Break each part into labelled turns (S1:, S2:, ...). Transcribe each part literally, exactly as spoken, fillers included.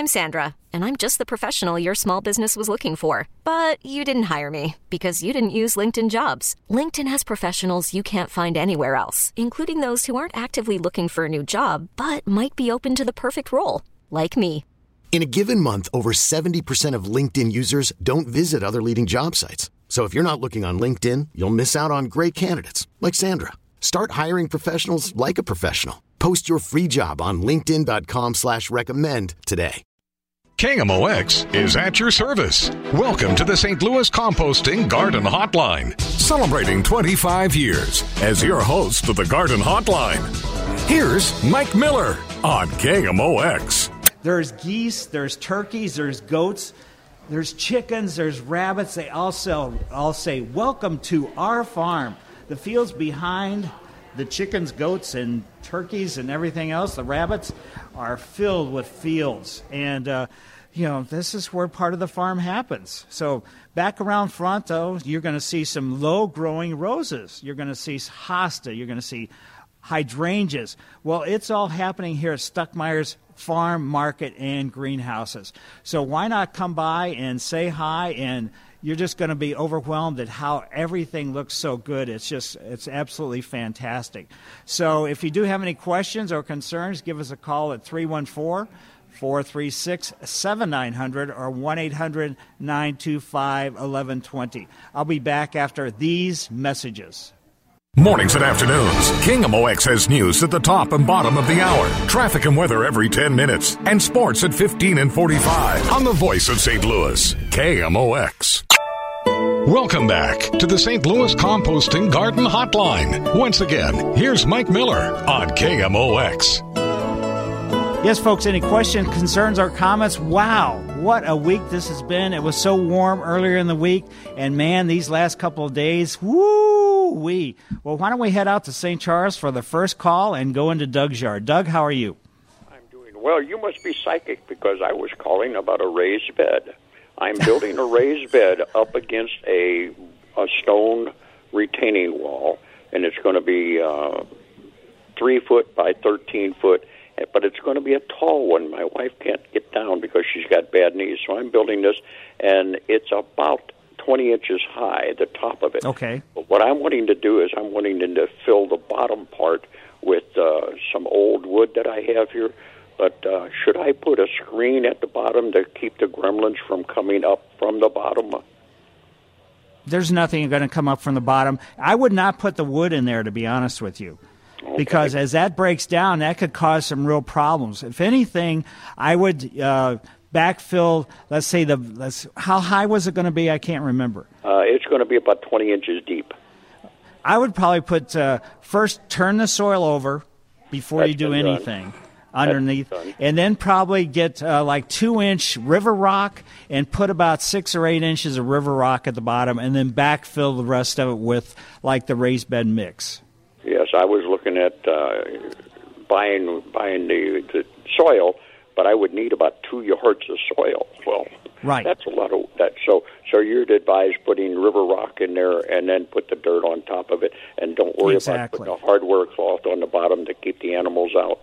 S1: I'm Sandra, and I'm just the professional your small business was looking for. But you didn't hire me because you didn't use LinkedIn Jobs. LinkedIn has professionals you can't find anywhere else, including those who aren't actively looking for a new job, but might be open to the perfect role, like me.
S2: In a given month, over seventy percent of LinkedIn users don't visit other leading job sites. So if you're not looking on LinkedIn, you'll miss out on great candidates like Sandra. Start hiring professionals like a professional. Post your free job on linkedin dot com slash recommend today.
S3: K M O X is at your service. Welcome to the Saint Louis Composting Garden Hotline, celebrating twenty-five years as your host of the Garden Hotline. Here's Mike Miller on K M O X.
S4: There's geese, there's turkeys, there's goats, there's chickens, there's rabbits. They all, sell, all say, welcome to our farm. The fields behind the chickens, goats, and turkeys and everything else, the rabbits, are filled with fields. And, uh, you know, this is where part of the farm happens. So back around front, though, you're going to see some low-growing roses. You're going to see hosta. You're going to see hydrangeas. Well, it's all happening here at Stuckmeyer's Farm, Market, and Greenhouses. So why not come by and say hi, and you're just going to be overwhelmed at how everything looks so good. It's just, it's absolutely fantastic. So if you do have any questions or concerns, give us a call at three one four, four three six, seven nine zero zero or one eight hundred, nine two five, one one two zero. I'll be back after these messages.
S3: Mornings and afternoons, K M O X has news at the top and bottom of the hour, traffic and weather every ten minutes, and sports at fifteen and forty-five on the voice of Saint Louis, K M O X. Welcome back to the Saint Louis Composting Garden Hotline. Once again, here's Mike Miller on K M O X.
S4: Yes, folks, any questions, concerns, or comments? Wow, what a week this has been. It was so warm earlier in the week, and man, these last couple of days, woo-wee. Well, why don't we head out to Saint Charles for the first call and go into Doug's yard. Doug, how are you?
S5: I'm doing well. You must be psychic because I was calling about a raised bed. I'm building a raised bed up against a, a stone retaining wall, and it's going to be uh, three foot by thirteen foot. But it's going to be a tall one. My wife can't get down because she's got bad knees. So I'm building this, and it's about twenty inches high, the top of it.
S4: Okay.
S5: But what I'm wanting to do is I'm wanting to fill the bottom part with uh, some old wood that I have here. But uh, should I put a screen at the bottom to keep the gremlins from coming up from the bottom?
S4: There's nothing going to come up from the bottom. I would not put the wood in there, to be honest with you. Okay. Because as that breaks down, that could cause some real problems. If anything, I would uh, backfill, let's say, the let's, how high was it going to be? I can't remember.
S5: Uh, it's going to be about twenty inches deep.
S4: I would probably put, uh, first turn the soil over before
S5: That's
S4: you do anything
S5: done.
S4: underneath. And then probably get uh, like two-inch river rock and put about six or eight inches of river rock at the bottom, and then backfill the rest of it with like the raised bed mix.
S5: Yes, I was looking at uh, buying buying the, the soil, but I would need about two yards of soil. Well,
S4: right.
S5: That's a lot of that. So, so you'd advise putting river rock in there and then put the dirt on top of it, and don't worry
S4: exactly.
S5: about putting a hardware cloth on the bottom to keep the animals out.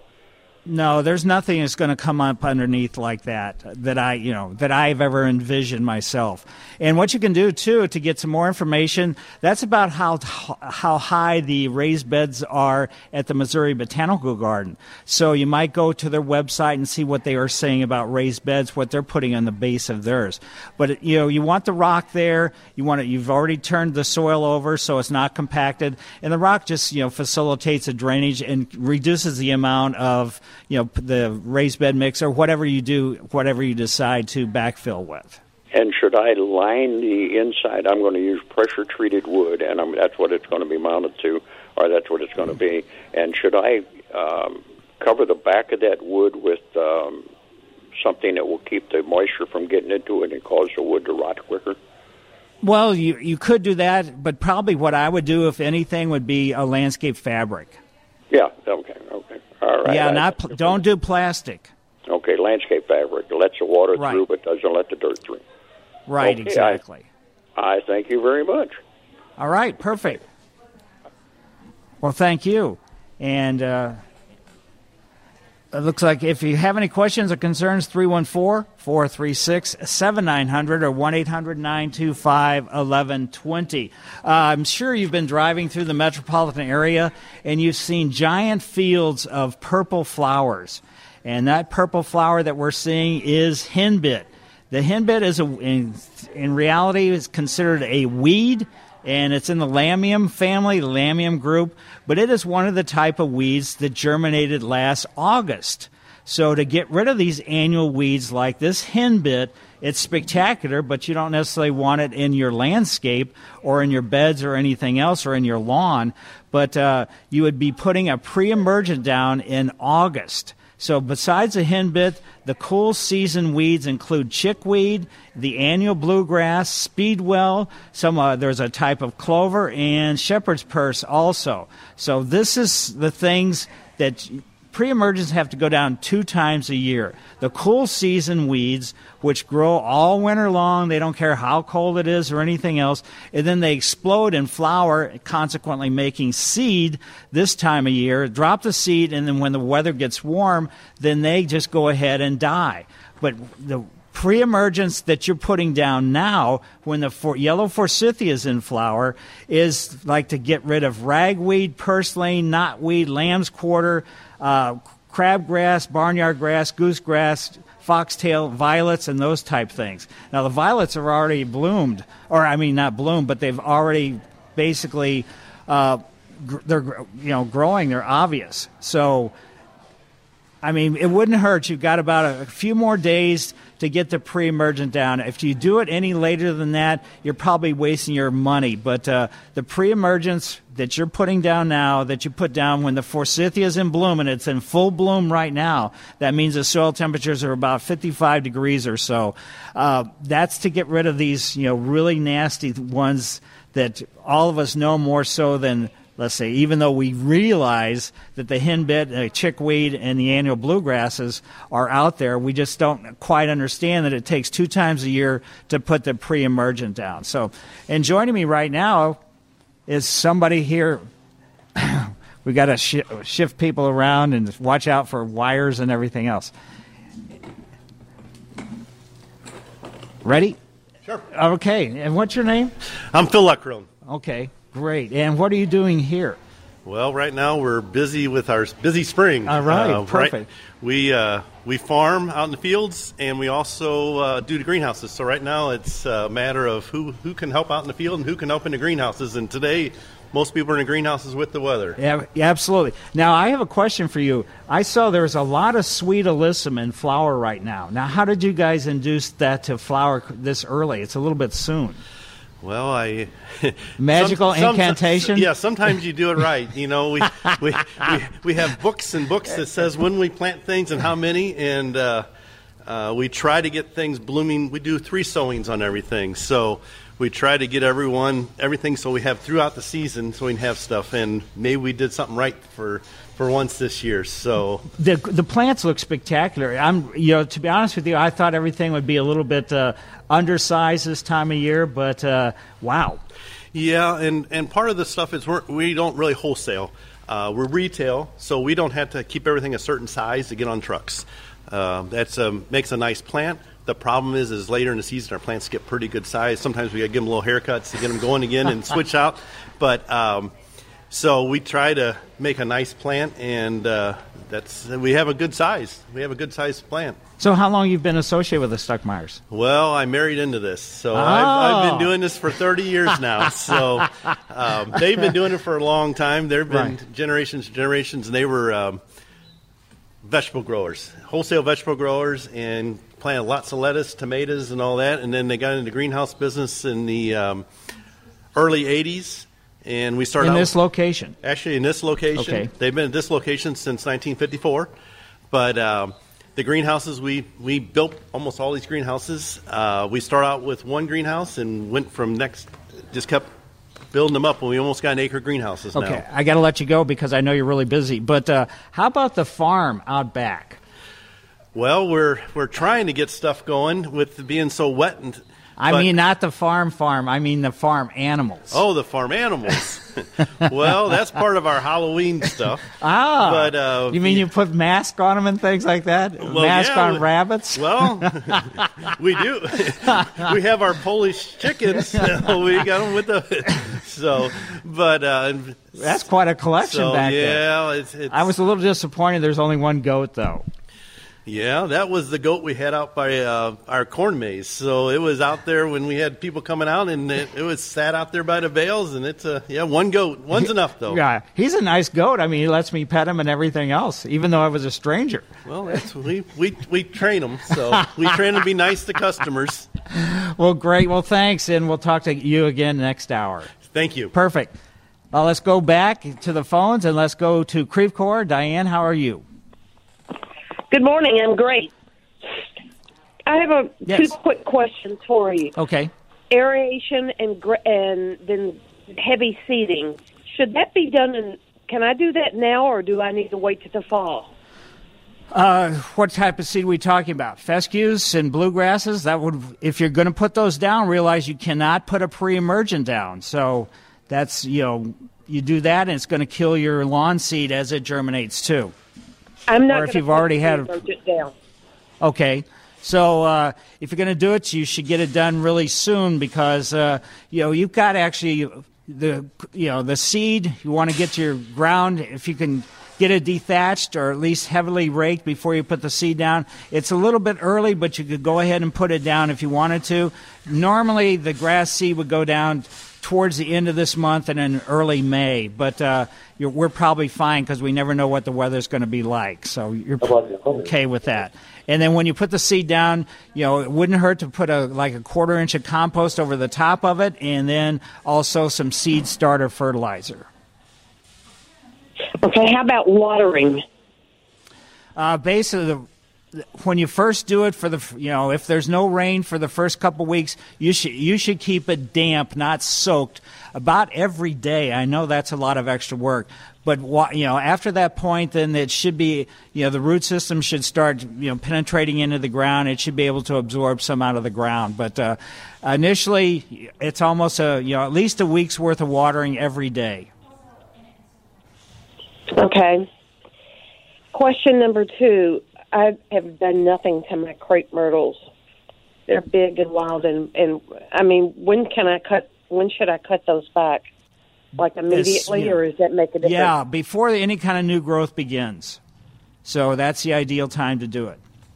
S4: No, there's nothing that's going to come up underneath like that that I, you know, that I've ever envisioned myself. And what you can do too to get some more information, that's about how how high the raised beds are at the Missouri Botanical Garden. So you might go to their website and see what they are saying about raised beds, what they're putting on the base of theirs. But you know, you want the rock there. You want it. You've already turned the soil over so it's not compacted, and the rock just you know facilitates a drainage and reduces the amount of you know, the raised bed mix or whatever you do, whatever you decide to backfill with.
S5: And should I line the inside? I'm going to use pressure-treated wood, and I'm, that's what it's going to be mounted to, or that's what it's going to be. And should I um, cover the back of that wood with um, something that will keep the moisture from getting into it and cause the wood to rot quicker?
S4: Well, you, you could do that, but probably what I would do, if anything, would be a landscape fabric.
S5: Yeah, okay, okay. All right.
S4: Yeah, not pl- don't do plastic.
S5: Okay, landscape fabric. It lets the water
S4: right.
S5: through but doesn't let the dirt through.
S4: Right,
S5: okay,
S4: exactly.
S5: I, I thank you very much.
S4: All right, perfect. Well, thank you. And uh, It looks like if you have any questions or concerns, three one four, four three six, seven nine zero zero or one eight hundred, nine two five, one one two zero. Uh, I'm sure you've been driving through the metropolitan area and you've seen giant fields of purple flowers. And that purple flower that we're seeing is henbit. The henbit is, a, in, in reality, is considered a weed, and it's in the Lamium family, the Lamium group, but it is one of the type of weeds that germinated last August. So to get rid of these annual weeds like this henbit, it's spectacular, but you don't necessarily want it in your landscape or in your beds or anything else or in your lawn, but uh, you would be putting a pre-emergent down in August. So besides the henbit, the cool season weeds include chickweed, the annual bluegrass, speedwell, some uh, there's a type of clover, and shepherd's purse also. So this is the things that pre-emergents have to go down two times a year. The cool season weeds, which grow all winter long, they don't care how cold it is or anything else, and then they explode and flower, consequently making seed this time of year, drop the seed, and then when the weather gets warm, then they just go ahead and die. But the pre-emergence that you're putting down now when the for, yellow forsythia is in flower is like to get rid of ragweed, purslane, knotweed, lamb's quarter, uh, crabgrass, barnyard grass, goosegrass, foxtail, violets, and those type things. Now, the violets are already bloomed, or I mean not bloomed, but they've already basically, uh, gr- they're you know growing, they're obvious. So, I mean, it wouldn't hurt. You've got about a, a few more days to get the pre-emergent down. If you do it any later than that, you're probably wasting your money. But uh, the pre-emergence that you're putting down now, that you put down when the forsythia is in bloom, and it's in full bloom right now, that means the soil temperatures are about fifty-five degrees or so. Uh, that's to get rid of these, you know, really nasty ones that all of us know more so than, let's say, even though we realize that the henbit, uh, chickweed, and the annual bluegrasses are out there, we just don't quite understand that it takes two times a year to put the pre-emergent down. So, and joining me right now is somebody here. We got to sh- shift people around and watch out for wires and everything else. Ready?
S6: Sure.
S4: Okay. And what's your name?
S6: I'm Phil Luckrone.
S4: Okay. Great. And what are you doing here?
S6: Well, right now we're busy with our busy spring.
S4: All right,
S6: uh,
S4: perfect.
S6: Right, we uh, we farm out in the fields, and we also uh, do the greenhouses. So right now it's a matter of who, who can help out in the field and who can help in the greenhouses. And today, most people are in the greenhouses with the weather.
S4: Yeah, yeah, absolutely. Now, I have a question for you. I saw there's a lot of sweet alyssum in flower right now. Now, how did you guys induce that to flower this early? It's a little bit soon.
S6: Well, I
S4: magical
S6: some,
S4: incantation.
S6: Some, yeah, sometimes you do it right. You know, we, we we we have books and books that says when we plant things and how many, and uh, uh, we try to get things blooming. We do three sowings on everything, so we try to get everyone everything so we have throughout the season, so we can have stuff. And maybe we did something right for. For once this year, so
S4: the the plants look spectacular. I'm, you know, to be honest with you, I thought everything would be a little bit uh, undersized this time of year, but uh, wow.
S6: Yeah, and, and part of the stuff is we're, we don't really wholesale. Uh, we're retail, so we don't have to keep everything a certain size to get on trucks. Uh, that um, makes a nice plant. The problem is, is later in the season, our plants get pretty good size. Sometimes we got to give them little haircuts to get them going again and switch out, but. Um, So we try to make a nice plant, and uh, that's we have a good size. We have a good sized plant.
S4: So how long you've been associated with the Stuckmeyers?
S6: Well, I married into this, so
S4: oh.
S6: I've, I've been doing this for thirty years now. So um, they've been doing it for a long time. There have been
S4: right.
S6: generations and generations, and they were um, vegetable growers, wholesale vegetable growers, and planted lots of lettuce, tomatoes, and all that. And then they got into the greenhouse business in the um, early eighties. And we started
S4: in
S6: out
S4: this
S6: with,
S4: location.
S6: Actually, in this location,
S4: okay.
S6: They've been at this location since nineteen fifty-four. But um, the greenhouses, we we built almost all these greenhouses. Uh, we started out with one greenhouse and went from next, just kept building them up, and we almost got an acre greenhouses now.
S4: Okay, I got to let you go because I know you're really busy. But uh, how about the farm out back?
S6: Well, we're we're trying to get stuff going with being so wet and.
S4: I
S6: But-
S4: mean, not the farm farm. I mean the farm animals.
S6: Oh, the farm animals. Well, that's part of our Halloween stuff.
S4: Ah,
S6: But, uh,
S4: you mean you put mask on them and things like that?
S6: Well,
S4: mask
S6: yeah,
S4: on
S6: we-
S4: rabbits?
S6: Well, we do. We have our Polish chickens. We got them with the. So, but uh,
S4: That's quite a collection
S6: so
S4: back there.
S6: yeah, it's, it's,
S4: I was a little disappointed there's only one goat, though.
S6: yeah, that was the goat we had out by uh, our corn maze. So it was out there when we had people coming out, and it, it was sat out there by the bales. And it's a yeah, one goat. One's enough though.
S4: Yeah, he's a nice goat. I mean, he lets me pet him and everything else, even though I was a stranger.
S6: Well, that's we we we train them. So we train them to be nice to customers.
S4: Well, great. Well, thanks, and we'll talk to you again next hour.
S6: Thank you.
S4: Perfect. Uh, let's go back to the phones, and let's go to Creve Coeur. Diane, how are you?
S7: Good morning. I'm great. I have a
S4: Yes.
S7: two quick questions for you.
S4: Okay.
S7: Aeration and gr- and then heavy seeding. Should that be done in? Can I do that now, or do I need to wait till the fall?
S4: Uh, what type of seed are we talking about? Fescues and bluegrasses? That would, if you're going to put those down, realize you cannot put a pre-emergent down. So that's, you know, you do that, and it's going to kill your lawn seed as it germinates too.
S7: I'm not.
S4: Or if
S7: gonna
S4: you've
S7: put
S4: already
S7: the
S4: had a-
S7: pre-emergent down.
S4: Okay. So uh, if you're going to do it, you should get it done really soon because, uh, you know, you've got actually the, you know, the seed. You want to get to your ground. If you can get it dethatched or at least heavily raked before you put the seed down. It's a little bit early, but you could go ahead and put it down if you wanted to. Normally, the grass seed would go down towards the end of this month and in early May, but uh, you're, we're probably fine because we never know what the weather's going to be like, so you're okay with that. And then when you put the seed down, you know, it wouldn't hurt to put a like a quarter inch of compost over the top of it, and then also some seed starter fertilizer.
S7: Okay, how about watering?
S4: Uh, basically, the, when you first do it, for the you know, if there's no rain for the first couple weeks, you should you should keep it damp, not soaked, about every day. I know that's a lot of extra work, but you know, after that point, then it should be, you know, the root system should start, you know, penetrating into the ground. It should be able to absorb some out of the ground, but uh, initially, it's almost a you know at least a week's worth of watering every day.
S7: Okay. Question number two. I have done nothing to my crepe myrtles. They're big and wild, and, and I mean, when can I cut? When should I cut those back? Like immediately,
S4: yeah.
S7: or does that make a difference?
S4: Yeah, before any kind of new growth begins. So that's the ideal time to do it.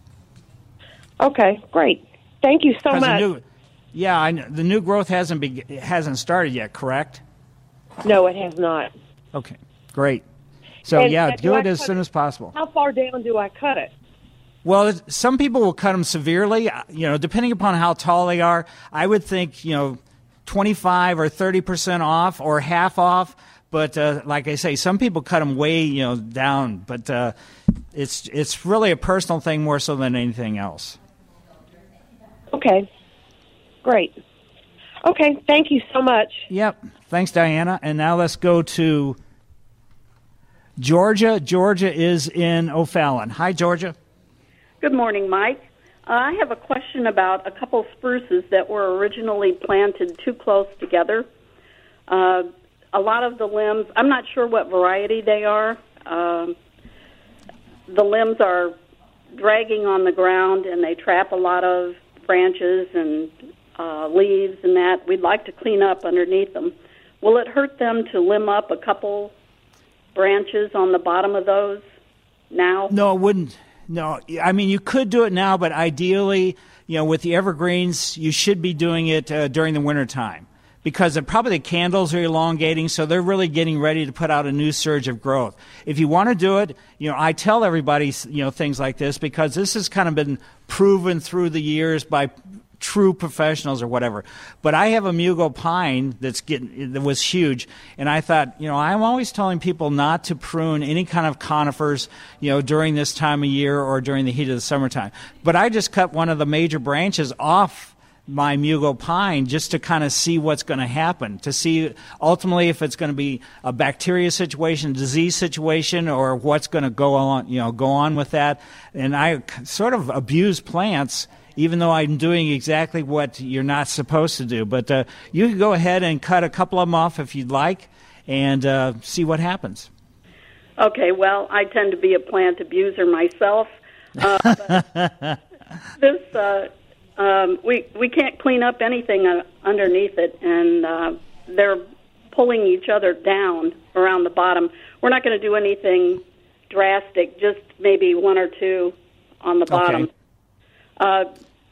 S7: Okay, great. Thank you so
S4: 'Cause the
S7: much.
S4: new- yeah, I know, the new growth hasn't be, hasn't started yet, correct?
S7: No, it has not.
S4: Okay, great. So
S7: And-
S4: yeah,
S7: and
S4: do
S7: do
S4: it
S7: I
S4: as
S7: cut
S4: soon
S7: it-
S4: as possible.
S7: How far down do I cut it?
S4: Well, it- some people will cut them severely. uh, You know, depending upon how tall they are, I would think, you know, twenty-five or thirty percent off or half off. But uh, like I say, some people cut them way, you know, down. But uh, it's it's really a personal thing more so than anything else.
S7: Okay, great. Okay, thank you so much.
S4: Yep. Thanks, Diana. And now let's go to Georgia. Georgia is in O'Fallon. Hi, Georgia.
S8: Good morning, Mike. Uh, I have a question about a couple spruces that were originally planted too close together. Uh, a lot of the limbs, I'm not sure what variety they are. Um, the limbs are dragging on the ground, and they trap a lot of branches and uh, leaves and that. We'd like to clean up underneath them. Will it hurt them to limb up a couple branches on the bottom of those now?
S4: No, it wouldn't. No, I mean, you could do it now, but ideally, you know, with the evergreens, you should be doing it uh, during the wintertime because probably the candles are elongating, so they're really getting ready to put out a new surge of growth. If you want to do it, you know, I tell everybody, you know, things like this because this has kind of been proven through the years by true professionals or whatever. But I have a Mugo pine that's getting that was huge, and I thought, you know, I'm always telling people not to prune any kind of conifers, you know, during this time of year or during the heat of the summertime. But I just cut one of the major branches off my Mugo pine just to kind of see what's going to happen, to see ultimately if it's going to be a bacteria situation, disease situation, or what's going to go on, you know, go on with that. And I sort of abuse plants even though I'm doing exactly what you're not supposed to do. But uh, you can go ahead and cut a couple of them off if you'd like and uh, see what happens.
S8: Okay, well, I tend to be a plant abuser myself. Uh, but this, uh, um, we, we can't clean up anything uh, underneath it, and uh, they're pulling each other down around the bottom. We're not going to do anything drastic, just maybe one or two on the bottom.
S4: Okay.
S8: Uh,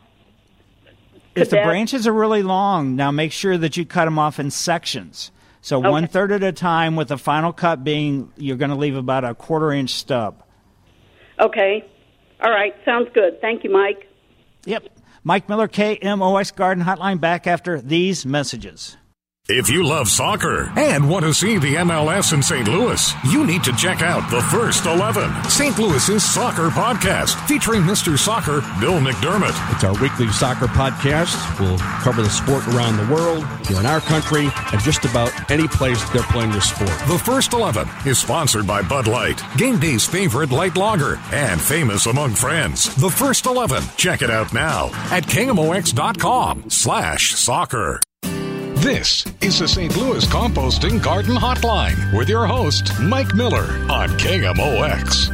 S4: if the
S8: that,
S4: branches are really long, now make sure that you cut them off in sections. So okay. one third at a time, with the final cut being you're going to leave about a quarter inch stub.
S8: Okay. All right. Sounds good. Thank you, Mike.
S4: Yep. Mike Miller, K M O X Garden Hotline, back after these messages.
S3: If you love soccer and want to see the M L S in Saint Louis, you need to check out The First eleven, Saint Louis's soccer podcast, featuring Mister Soccer, Bill McDermott.
S9: It's our weekly soccer podcast. We'll cover the sport around the world, here in our country, and just about any place they're playing the sport.
S3: The First eleven is sponsored by Bud Light, game day's favorite light lager, and famous among friends. The First eleven. Check it out now at K M O X dot com slash soccer. This is the Saint Louis Composting Garden Hotline with your host, Mike Miller, on K M O X.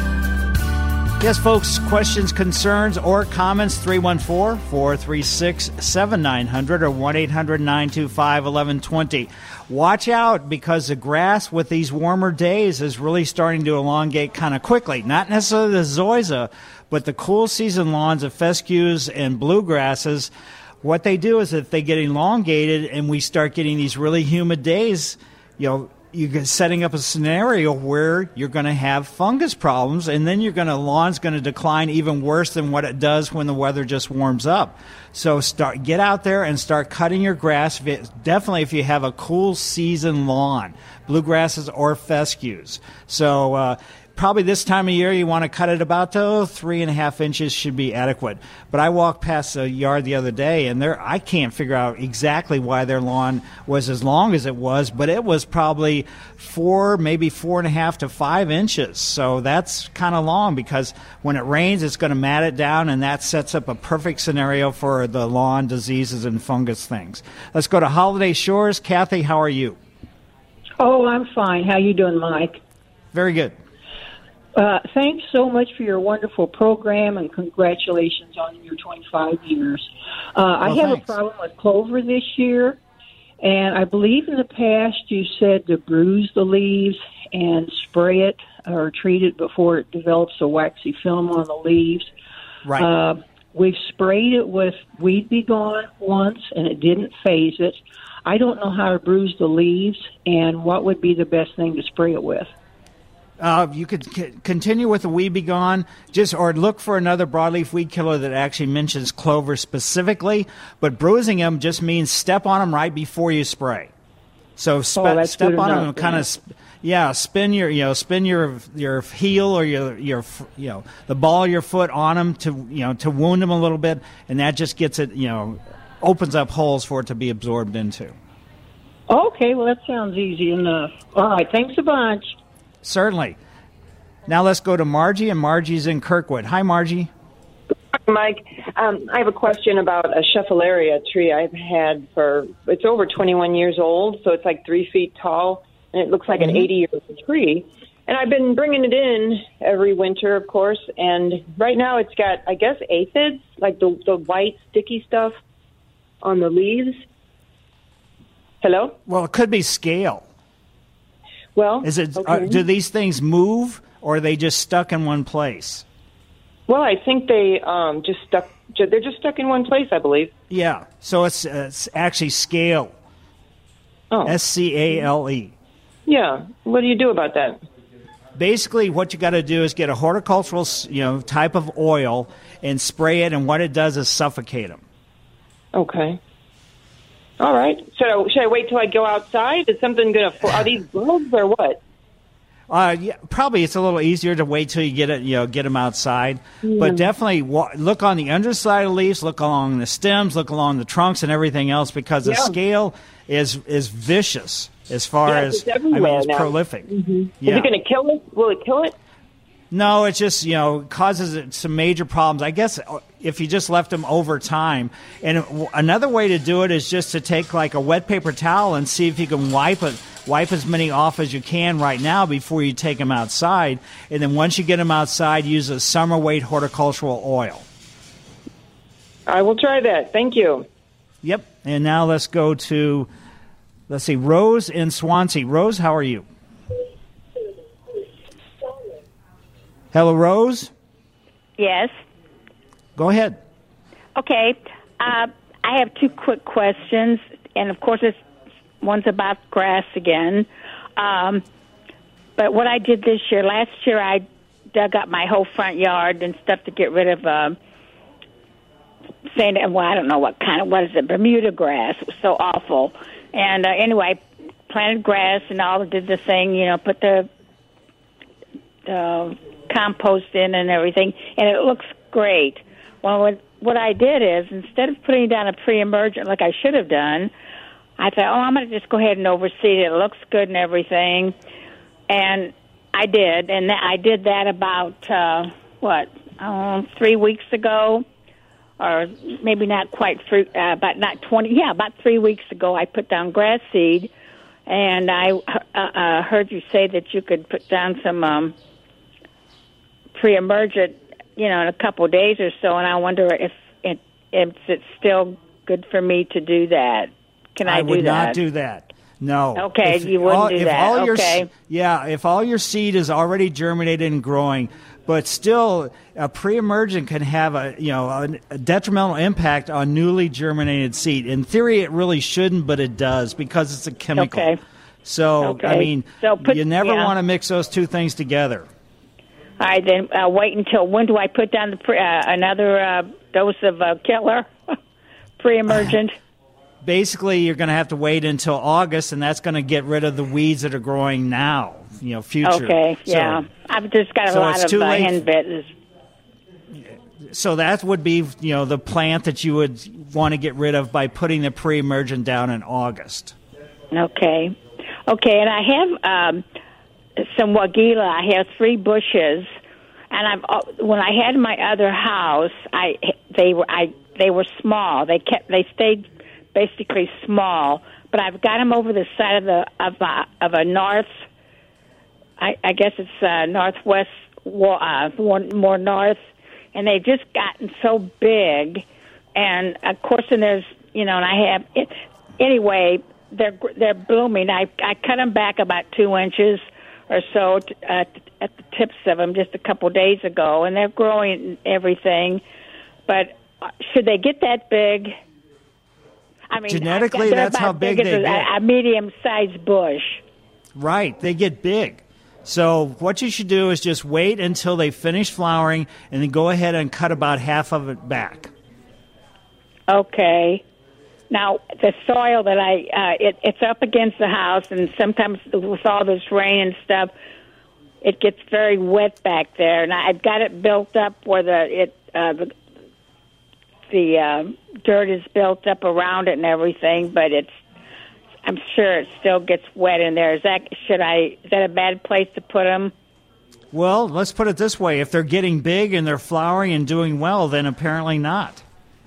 S4: Yes, folks, questions, concerns, or comments, three one four, four three six, seven nine zero zero or one eight hundred, nine two five, one one two zero. Watch out, because the grass with these warmer days is really starting to elongate kind of quickly. Not necessarily the zoysia, but the cool season lawns of fescues and bluegrasses. What they do is that they get elongated and we start getting these really humid days, you know, you're setting up a scenario where you're going to have fungus problems, and then you're going to lawn's going to decline even worse than what it does when the weather just warms up. So start get out there and start cutting your grass, definitely if you have a cool season lawn, bluegrasses or fescues. So uh probably this time of year you want to cut it about oh, three and a half inches should be adequate. But I walked past a yard the other day, and there I can't figure out exactly why their lawn was as long as it was, but it was probably four, maybe four and a half to five inches. So that's kind of long, because when it rains, it's going to mat it down, and that sets up a perfect scenario for the lawn diseases and fungus things. Let's go to Holiday Shores. Kathy, how are you?
S10: Oh, I'm fine. How you doing, Mike?
S4: Very good.
S10: Uh, thanks so much for your wonderful program, and congratulations on your twenty-five years. Uh,
S4: well,
S10: I have
S4: thanks.
S10: a problem with clover this year, and I believe in the past you said to bruise the leaves and spray it or treat it before it develops a waxy film on the leaves.
S4: Right.
S10: Uh, we've sprayed it with Weed Be Gone once, and it didn't phase it. I don't know how to bruise the leaves, and what would be the best thing to spray it with.
S4: Uh, you could c- continue with the Weed Be Gone, just or look for another broadleaf weed killer that actually mentions clover specifically. But bruising them just means step on them right before you spray. So spe-
S10: oh,
S4: step on
S10: enough,
S4: them and kind of, sp- yeah, spin your you know spin your your heel or your your you know the ball of your foot on them to you know to wound them a little bit, and that just gets it you know opens up holes for it to be absorbed into.
S10: Okay, well that sounds easy enough. All right, thanks a bunch.
S4: Certainly. Now let's go to Margie, and Margie's in Kirkwood. Hi, Margie.
S11: Hi, Mike. Um, I have a question about a Scheffelaria tree I've had for, it's over twenty-one years old, so it's like three feet tall, and it looks like mm-hmm. an eighty-year-old tree. And I've been bringing it in every winter, of course, and right now it's got, I guess, aphids, like the, the white sticky stuff on the leaves. Hello?
S4: Well, it could be scale.
S11: Well,
S4: is it?
S11: Okay.
S4: Uh, do these things move, or are they just stuck in one place?
S11: Well, I think they um, just stuck. They're just stuck in one place, I believe.
S4: Yeah. So it's uh, it's actually scale.
S11: Oh.
S4: S C A L E.
S11: Yeah. What do you do about that?
S4: Basically, what you got to do is get a horticultural, you know, type of oil and spray it, and what it does is suffocate them.
S11: Okay. All right. So should I wait till I go outside? Is something going to? Are these bugs or what?
S4: Uh, yeah, probably it's a little easier to wait till you get it, you know, get them outside. Yeah. But definitely wa- look on the underside of the leaves, look along the stems, look along the trunks, and everything else, because yeah. the scale is is vicious as far
S11: yeah,
S4: as
S11: it's
S4: I mean, it's
S11: now.
S4: prolific.
S11: Mm-hmm.
S4: Yeah.
S11: Is it going to kill it? Will it kill it?
S4: No, it just, you know, causes some major problems. I guess if you just left them over time. And another way to do it is just to take like a wet paper towel and see if you can wipe it, wipe as many off as you can right now before you take them outside. And then once you get them outside, use a summer weight horticultural oil.
S11: I will try that. Thank you.
S4: Yep. And now let's go to, let's see, Rose in Swansea. Rose, how are you? Hello, Rose?
S12: Yes.
S4: Go ahead.
S12: Okay. Uh, I have two quick questions, and of course, it's, one's about grass again. Um, but what I did this year, last year I dug up my whole front yard and stuff to get rid of, uh, saying, well, I don't know what kind of, what is it, Bermuda grass. It was so awful. And uh, anyway, I planted grass and all, did the thing, you know, put the... Uh, compost in and everything, and it looks great. Well, what, what I did is, instead of putting down a pre-emergent like I should have done, I thought, oh, I'm going to just go ahead and overseed it. It looks good and everything. And I did, and I did that about, uh, what, um, three weeks ago, or maybe not quite, three, uh, about not twenty, yeah, about three weeks ago, I put down grass seed, and I uh, uh, heard you say that you could put down some... Um, pre-emergent, you know, in a couple of days or so, and I wonder if, it, if it's still good for me to do that. Can I,
S4: I
S12: do
S4: would
S12: that?
S4: not do that. No.
S12: Okay,
S4: if
S12: you wouldn't
S4: all,
S12: do
S4: if
S12: that.
S4: All
S12: okay.
S4: Your, yeah, if all your seed is already germinated and growing, but still a pre-emergent can have a, you know, a, a detrimental impact on newly germinated seed. In theory, it really shouldn't, but it does because it's a chemical.
S12: Okay.
S4: So,
S12: okay.
S4: I mean,
S12: so put,
S4: you never
S12: yeah.
S4: want to mix those two things together.
S12: All right, then uh, wait until, when do I put down the pre, uh, another uh, dose of uh, killer pre-emergent?
S4: Basically, you're going to have to wait until August, and that's going to get rid of the weeds that are growing now, you know, future.
S12: Okay,
S4: so,
S12: yeah. I've just got a
S4: so
S12: lot of uh, henbits.
S4: So that would be, you know, the plant that you would want to get rid of by putting the pre-emergent down in August.
S12: Okay. Okay, and I have... Um, some wagila. I have three bushes, and I've when I had my other house, I they were I they were small. They kept they stayed basically small, but I've got them over the side of the of a, of a north. I, I guess it's uh, northwest, uh, more, more north, and they've just gotten so big, and of course, and there's you know, and I have it anyway. They're they're blooming. I I cut them back about two inches. Or so uh, at the tips of them just a couple days ago, and they're growing and everything. But should they get that big? I mean,
S4: genetically, that's how big, big they
S12: a,
S4: get.
S12: A medium-sized bush.
S4: Right, they get big. So what you should do is just wait until they finish flowering, and then go ahead and cut about half of it back.
S12: Okay. Now, the soil that I, uh, it, it's up against the house, and sometimes with all this rain and stuff, it gets very wet back there. And I've got it built up where the it uh, the, the uh, dirt is built up around it and everything, but it's I'm sure it still gets wet in there. Is that should I? Is that a bad place to put them?
S4: Well, let's put it this way: if they're getting big and they're flowering and doing well, then apparently not.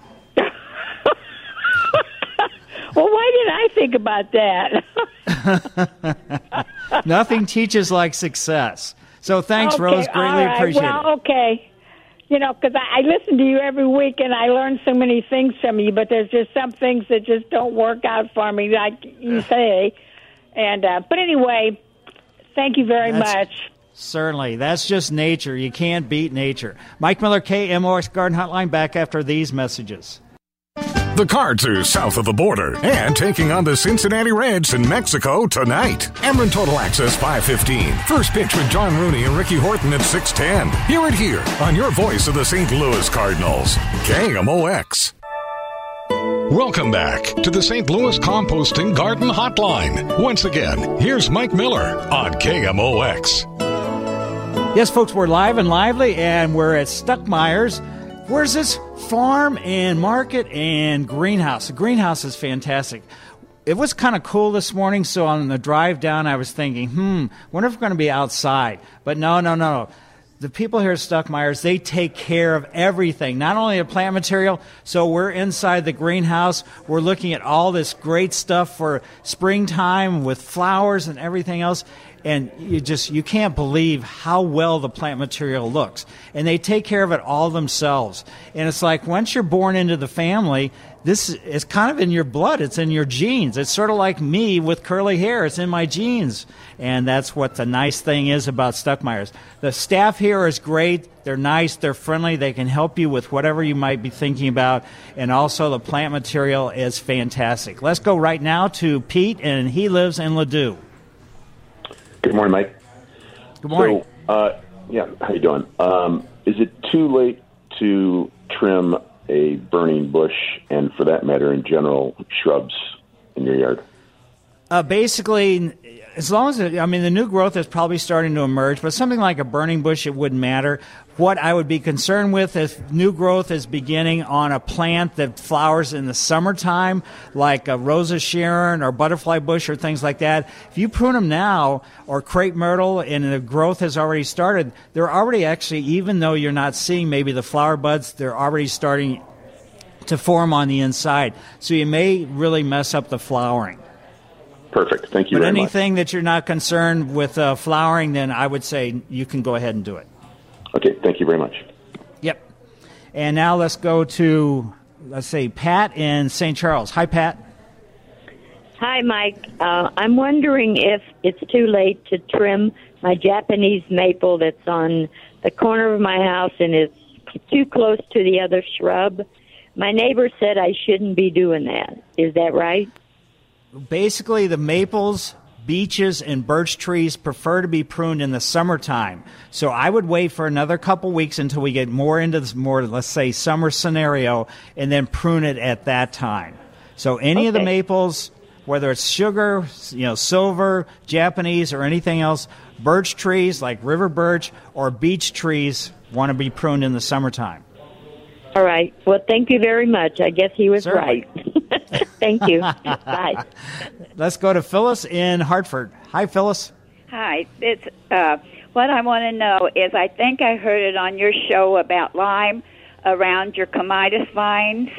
S12: Well, why didn't I think about that?
S4: Nothing teaches like success. So thanks,
S12: okay,
S4: Rose. Greatly
S12: right.
S4: appreciate
S12: well,
S4: it.
S12: Well, okay. You know, because I, I listen to you every week, and I learn so many things from you, but there's just some things that just don't work out for me, like you say. And uh, But anyway, thank you very
S4: That's,
S12: much.
S4: Certainly. That's just nature. You can't beat nature. Mike Miller, K M O X Garden Hotline, back after these messages.
S3: The Cards are south of the border and taking on the Cincinnati Reds in Mexico tonight. Ameren Total Access five fifteen. First pitch with John Rooney and Ricky Horton at six ten. Hear it here on your voice of the Saint Louis Cardinals. K M O X. Welcome back to the Saint Louis Composting Garden Hotline. Once again, here's Mike Miller on K M O X.
S4: Yes, folks, we're live and lively, and we're at Stuckmeyer's. Where's this farm and market and greenhouse? The greenhouse is fantastic. It was kind of cool this morning, so on the drive down, I was thinking, hmm, wonder if we're going to be outside. But no, no, no. the people here at Stuckmeyer's, they take care of everything, not only the plant material. So we're inside the greenhouse. We're looking at all this great stuff for springtime with flowers and everything else. And you just you can't believe how well the plant material looks. And they take care of it all themselves. And it's like once you're born into the family, this is kind of in your blood. It's in your genes. It's sort of like me with curly hair. It's in my genes. And that's what the nice thing is about Stuckmeyer's. The staff here is great. They're nice. They're friendly. They can help you with whatever you might be thinking about. And also the plant material is fantastic. Let's go right now to Pete, and he lives in Ladue.
S13: Good morning, Mike.
S4: Good morning.
S13: So, uh, yeah, how you doing? Um, is it too late to trim a burning bush, and for that matter, in general, shrubs in your yard?
S4: Uh, basically, as long as, it, I mean, the new growth is probably starting to emerge, but something like a burning bush, it wouldn't matter. What I would be concerned with if new growth is beginning on a plant that flowers in the summertime, like a Rosa Sharon or butterfly bush or things like that, if you prune them now, or crepe myrtle, and the growth has already started, they're already actually, even though you're not seeing maybe the flower buds, they're already starting to form on the inside. So you may really mess up the flowering.
S13: Perfect. Thank you
S4: but
S13: very much.
S4: anything that you're not concerned with uh, flowering, then I would say you can go ahead and do it.
S13: Okay, thank you very much.
S4: Yep. And now let's go to, let's say, Pat in Saint Charles. Hi, Pat.
S14: Hi, Mike. Uh, I'm wondering if it's too late to trim my Japanese maple that's on the corner of my house and it's too close to the other shrub. My neighbor said I shouldn't be doing that. Is that right?
S4: Basically, the maples, beeches, and birch trees prefer to be pruned in the summertime. So I would wait for another couple weeks until we get more into this more, let's say, summer scenario, and then prune it at that time. So any okay. of the maples, whether it's sugar, you know, silver, Japanese, or anything else, birch trees like river birch or beech trees want to be pruned in the summertime.
S14: All right. Well, thank you very much. I guess he was
S4: Certainly.
S14: right. Thank you. Bye.
S4: Let's go to Phyllis in Hartford. Hi, Phyllis.
S15: Hi. It's uh, what I want to know is I think I heard it on your show about lime around your clematis vines.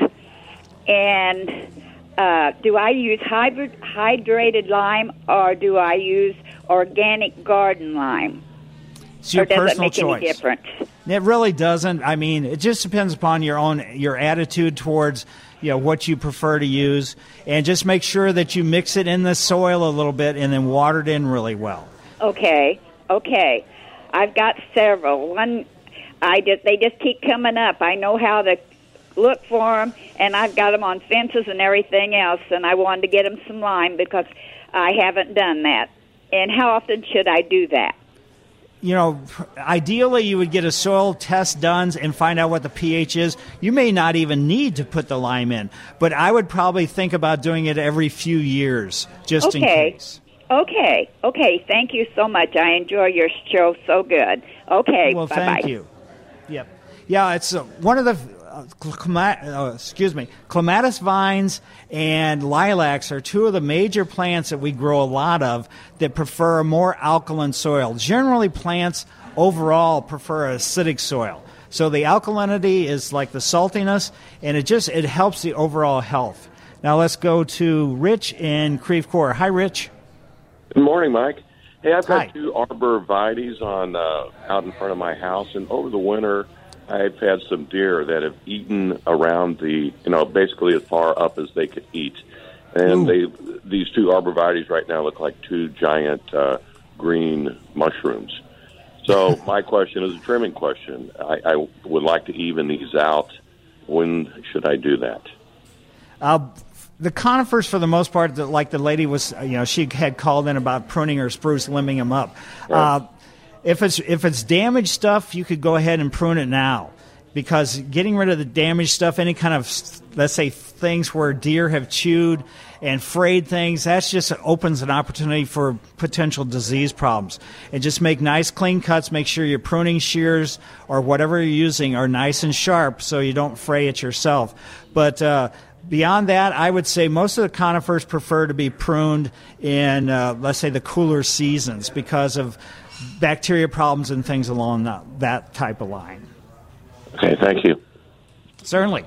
S15: And uh, do I use hybrid, hydrated lime or do I use organic garden lime?
S4: It's your
S15: or does
S4: personal
S15: it make
S4: choice.
S15: any difference?
S4: It really doesn't. I mean, it just depends upon your own your attitude towards, you know, what you prefer to use, and just make sure that you mix it in the soil a little bit and then water it in really well.
S15: Okay, okay. I've got several. One, I just they just keep coming up. I know how to look for them, and I've got them on fences and everything else. And I wanted to get them some lime because I haven't done that. And how often should I do that?
S4: You know, ideally you would get a soil test done and find out what the pH is. You may not even need to put the lime in, but I would probably think about doing it every few years, just
S15: okay.
S4: in case.
S15: Okay, okay. Thank you so much. I enjoy your show so good. Okay,
S4: well,
S15: bye-bye.
S4: thank you. Yep. Yeah, it's uh, one of the, uh, clema- uh, excuse me, clematis vines and lilacs are two of the major plants that we grow a lot of that prefer a more alkaline soil. Generally, plants overall prefer acidic soil. So the alkalinity is like the saltiness, and it just it helps the overall health. Now let's go to Rich in Creve Coeur. Hi, Rich.
S16: Good morning, Mike. Hey, I've got
S4: Hi.
S16: two arborvitaes on uh, out in front of my house, and over the winter, I've had some deer that have eaten around the, you know, basically as far up as they could eat. And they, these two arborvitaes right now look like two giant uh, green mushrooms. So my question is a trimming question. I, I would like to even these out. When should I do that?
S4: Uh, the conifers, for the most part, like the lady was, you know, she had called in about pruning her spruce, limbing them up.
S16: Right.
S4: Uh, if it's if it's damaged stuff, you could go ahead and prune it now, because getting rid of the damaged stuff, any kind of, let's say, things where deer have chewed and frayed things, that just opens an opportunity for potential disease problems. And just make nice, clean cuts. Make sure your pruning shears or whatever you're using are nice and sharp so you don't fray it yourself. But uh, beyond that, I would say most of the conifers prefer to be pruned in, uh, let's say, the cooler seasons because of bacteria problems and things along that, that type of line.
S16: Okay, thank you.
S4: Certainly.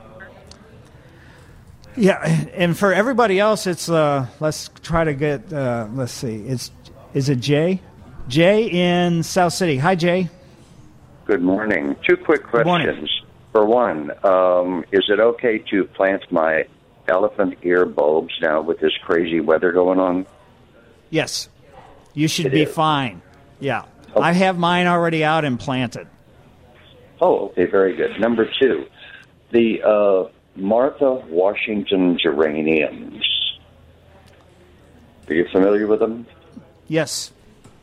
S4: Yeah, and for everybody else, it's uh, let's try to get. Uh, let's see, it's is it Jay? Jay in South City. Hi, Jay.
S17: Good morning. Two quick questions.
S4: Good morning.
S17: For one, um, is it okay to plant my elephant ear bulbs now with this crazy weather going on?
S4: Yes, you should
S17: It
S4: be
S17: is.
S4: fine. Yeah, I have mine already out and planted.
S17: Oh, okay, very good. Number two, the uh, Martha Washington geraniums. Are you familiar with them?
S4: Yes.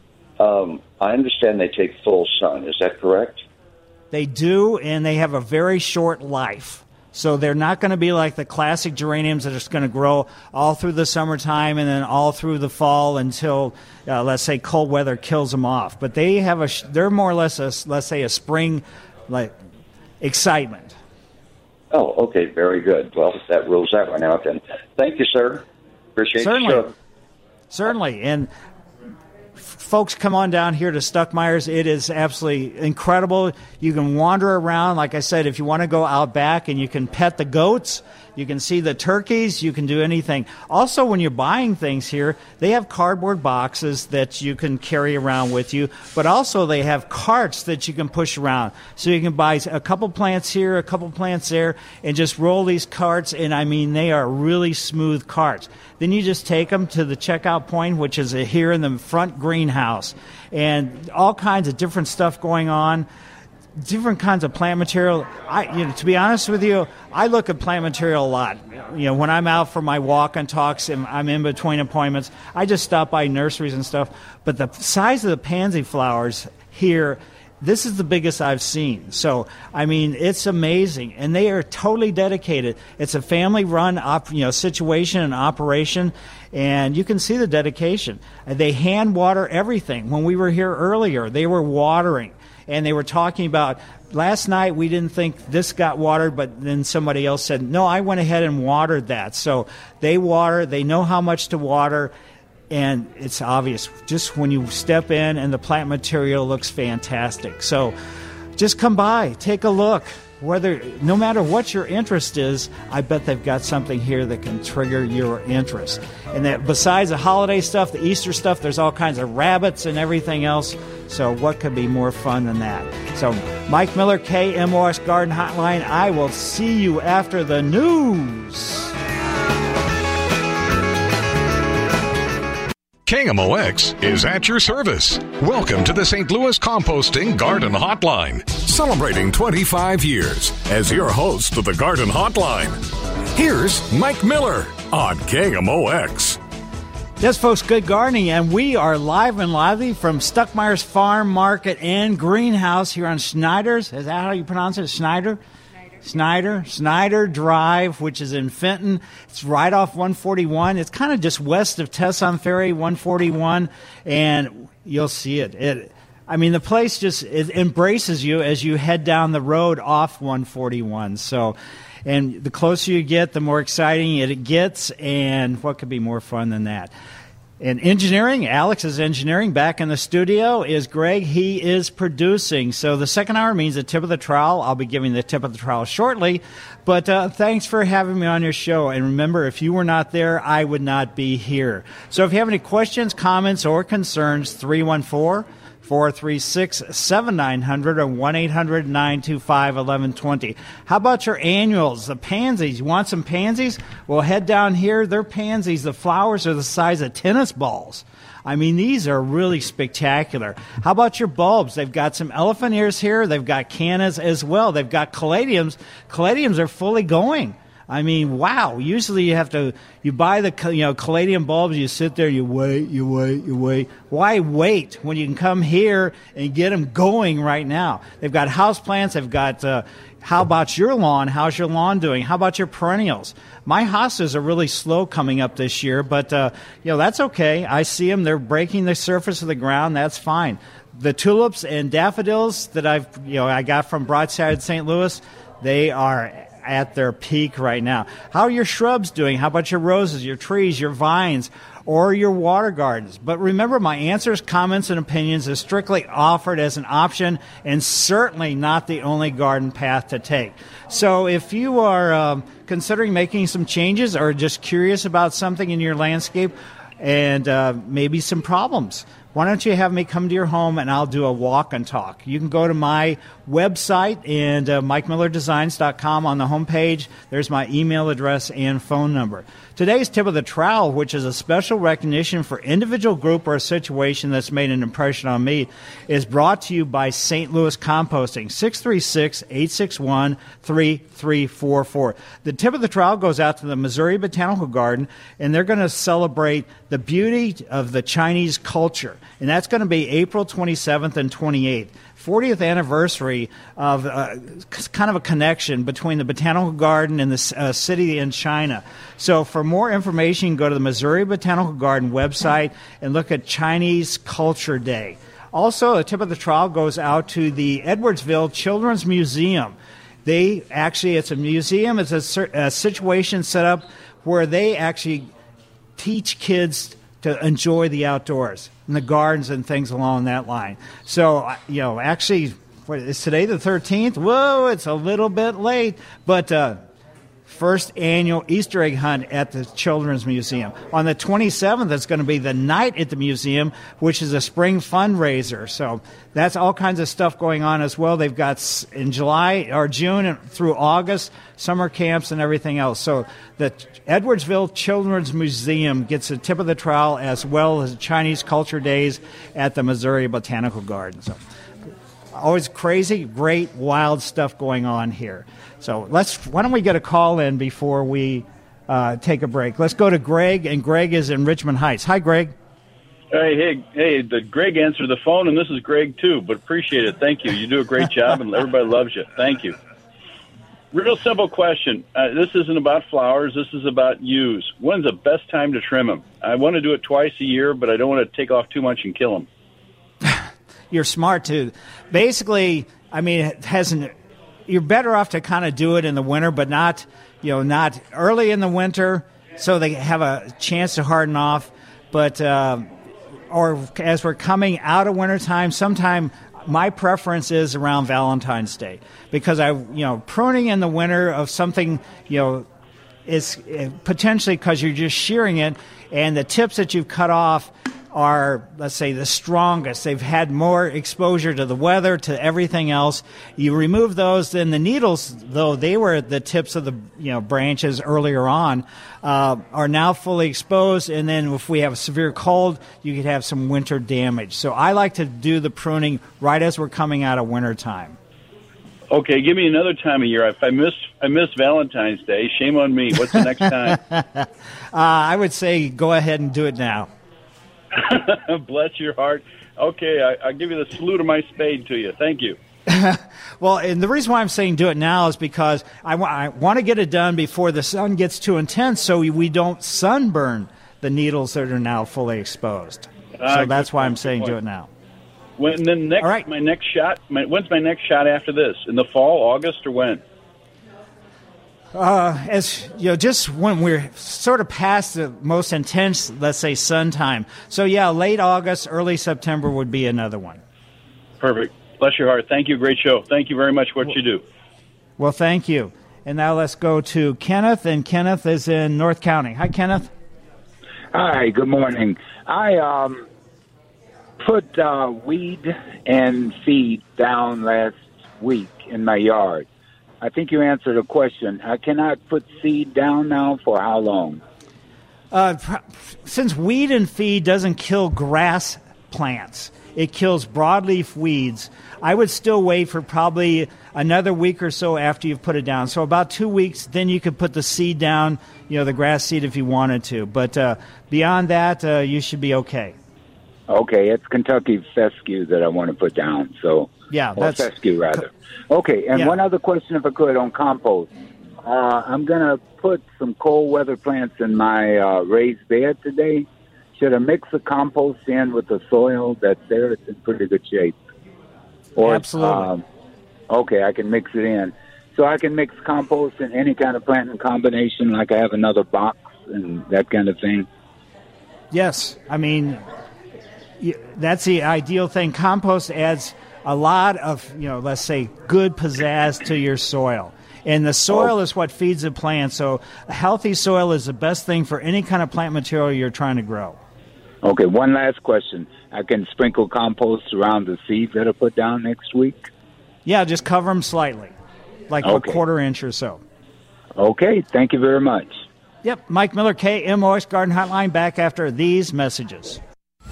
S17: Um, I understand they take full sun. Is that correct?
S4: They do, and they have a very short life. So they're not going to be like the classic geraniums that are just going to grow all through the summertime and then all through the fall until, uh, let's say, cold weather kills them off. But they have a, they're more or less, a, let's say, a spring like excitement.
S17: Oh, okay, very good. Well, that rules that one out then. Thank you, sir. Appreciate
S4: Certainly.
S17: the show.
S4: Certainly. And f- folks, come on down here to Stuckmeyer's. It is absolutely incredible. You can wander around. Like I said, if you want to go out back and you can pet the goats, you can see the turkeys, you can do anything. Also, when you're buying things here, they have cardboard boxes that you can carry around with you, but also they have carts that you can push around. So you can buy a couple plants here, a couple plants there, and just roll these carts, and I mean, they are really smooth carts. Then you just take them to the checkout point, which is here in the front greenhouse, and all kinds of different stuff going on. Different kinds of plant material. I, you know, to be honest with you, I look at plant material a lot. You know, when I'm out for my walk and talks, and I'm in between appointments, I just stop by nurseries and stuff. But the size of the pansy flowers here, this is the biggest I've seen. So, I mean, it's amazing, and they are totally dedicated. It's a family-run, op, you know, situation and operation, and you can see the dedication. They hand water everything. When we were here earlier, they were watering. And they were talking about, last night we didn't think this got watered, but then somebody else said, no, I went ahead and watered that. So they water, they know how much to water, and it's obvious just when you step in, and the plant material looks fantastic. So just come by, take a look. Whether, no matter what your interest is, I bet they've got something here that can trigger your interest. And that besides the holiday stuff, the Easter stuff, there's all kinds of rabbits and everything else. So what could be more fun than that? So Mike Miller, K M O X Garden Hotline. I will see you after the news.
S3: K M O X is at your service. Welcome to the Saint Louis Composting Garden Hotline, celebrating twenty-five years as your host of the Garden Hotline. Here's Mike Miller on K M O X.
S4: Yes, folks, good gardening, and we are live and lively from Stuckmeyer's Farm Market and Greenhouse here on Schneider's. Is that how you pronounce it, Schneider? Snyder, Snyder Drive, which is in Fenton. It's right off one forty-one. It's kind of just west of Tesson Ferry, one forty-one, and you'll see it. It, I mean, the place just it embraces you as you head down the road off one forty-one. So, and the closer you get, the more exciting it gets, and what could be more fun than that? And engineering, Alex is engineering. Back in the studio is Greg. He is producing. So the second hour means the tip of the trowel. I'll be giving the tip of the trowel shortly. But uh, thanks for having me on your show. And remember, if you were not there, I would not be here. So if you have any questions, comments, or concerns, three one four, four three six, seven nine zero zero or one eight hundred, nine two five, one one two zero. How about your annuals, the pansies? You want some pansies? Well, head down here. They're pansies. The flowers are the size of tennis balls. I mean, these are really spectacular. How about your bulbs? They've got some elephant ears here. They've got cannas as well. They've got caladiums. Caladiums are fully going. I mean, wow. Usually you have to, you buy the, you know, caladium bulbs, you sit there, you wait, you wait, you wait. Why wait when you can come here and get them going right now? They've got houseplants. They've got, uh, how about your lawn? How's your lawn doing? How about your perennials? My hostas are really slow coming up this year, but, uh, you know, that's okay. I see them. They're breaking the surface of the ground. That's fine. The tulips and daffodils that I've, you know, I got from Broadside, Saint Louis, they are at their peak right now. How are your shrubs doing? How about your roses, your trees, your vines? or your water gardens. But remember, my answers, comments, and opinions is strictly offered as an option and certainly not the only garden path to take. So if you are um, considering making some changes or just curious about something in your landscape and uh, maybe some problems, why don't you have me come to your home and I'll do a walk and talk. You can go to my website and uh, mike miller designs dot com on the homepage. There's my email address and phone number. Today's tip of the trowel, which is a special recognition for individual group or a situation that's made an impression on me, is brought to you by Saint Louis Composting, six three six, eight six one, three three four four. The tip of the trowel goes out to the Missouri Botanical Garden, and they're going to celebrate the beauty of the Chinese culture. And that's going to be April twenty-seventh and twenty-eighth. fortieth anniversary of uh, kind of a connection between the Botanical Garden and the uh, city in China. So for more information, go to the Missouri Botanical Garden website and look at Chinese Culture Day. Also, a tip of the trowel goes out to the Edwardsville Children's Museum. They actually, it's a museum, it's a, a situation set up where they actually teach kids to enjoy the outdoors and the gardens and things along that line. So, you know, actually, what, is today the thirteenth? Whoa, it's a little bit late. But uh, first annual Easter egg hunt at the Children's Museum. On the twenty-seventh, it's going to be the night at the museum, which is a spring fundraiser. So that's all kinds of stuff going on as well. They've got in July or June and through August, summer camps and everything else. So the Edwardsville Children's Museum gets a tip of the trowel, as well as Chinese Culture Days at the Missouri Botanical Garden. So always crazy, great, wild stuff going on here. So let's. Why don't we get a call in before we uh, take a break? Let's go to Greg, and Greg is in Richmond Heights. Hi, Greg.
S18: Hey, hey, hey! The Greg answered the phone, and this is Greg too. But appreciate it. Thank you. You do a great job, and everybody loves you. Thank you. Real simple question. Uh, this isn't about flowers. This is about yews. When's the best time to trim them? I want to do it twice a year, but I don't want to take off too much and kill them.
S4: You're smart too. Basically, I mean, it hasn't. You're better off to kind of do it in the winter, but not, you know, not early in the winter, so they have a chance to harden off. But uh, or as we're coming out of wintertime, sometime. My preference is around Valentine's Day, because I, you know, pruning in the winter of something, you know, is potentially because you're just shearing it, and the tips that you've cut off are, let's say, the strongest. They've had more exposure to the weather, to everything else. You remove those, then the needles, though they were at the tips of the, you know, branches earlier on, uh, are now fully exposed. And then if we have a severe cold, you could have some winter damage. So I like to do the pruning right as we're coming out of winter time.
S18: Okay, give me another time of year. If I miss, I miss Valentine's Day, shame on me. What's the next time?
S4: uh, I would say go ahead and do it now.
S18: Bless your heart. Okay, I, I'll give you the salute of my spade to you. Thank you.
S4: Well, and the reason why I'm saying do it now is because I, w- I want to get it done before the sun gets too intense, so we, we don't sunburn the needles that are now fully exposed.
S18: Uh,
S4: so that's why I'm
S18: point,
S4: saying do it now.
S18: When then next,
S4: All right.
S18: my next shot. My, when's my next shot after this? In the fall, August, or when?
S4: Uh, as you know, just when we're sort of past the most intense, let's say, sun time. So yeah, late August, early September would be another one.
S18: Perfect. Bless your heart. Thank you. Great show. Thank you very much for what you do.
S4: Well, thank you. And now let's go to Kenneth, and Kenneth is in North County. Hi, Kenneth.
S19: Hi. Good morning. I um put uh, weed and feed down last week in my yard. I think you answered a question. I cannot put seed down now for how long?
S4: Uh, since weed and feed doesn't kill grass plants, it kills broadleaf weeds, I would still wait for probably another week or so after you've put it down. So about two weeks, then you could put the seed down, you know, the grass seed if you wanted to. But uh, beyond that, uh, you should be okay.
S19: Okay, it's Kentucky fescue that I want to put down. So
S4: yeah,
S19: or
S4: that's
S19: fescue rather. Okay, and
S4: yeah.
S19: one other question, if I could, on compost. Uh, I'm going to put some cold weather plants in my uh, raised bed today. Should I mix the compost in with the soil that's there? It's in pretty good shape. Or,
S4: Absolutely.
S19: Um, okay, I can mix it in. So I can mix compost in any kind of planting combination, like I have another box and that kind of thing.
S4: Yes. I mean, that's the ideal thing. Compost adds a lot of, you know, let's say, good pizzazz to your soil. And the soil oh. is what feeds the plant. So a healthy soil is the best thing for any kind of plant material you're trying to grow.
S19: Okay, one last question. I can sprinkle compost around the seeds that are put down next week?
S4: Yeah, just cover them slightly, like okay. a quarter inch or so.
S19: Okay, thank you very much.
S4: Yep, Mike Miller, K M O X Garden Hotline, back after these messages.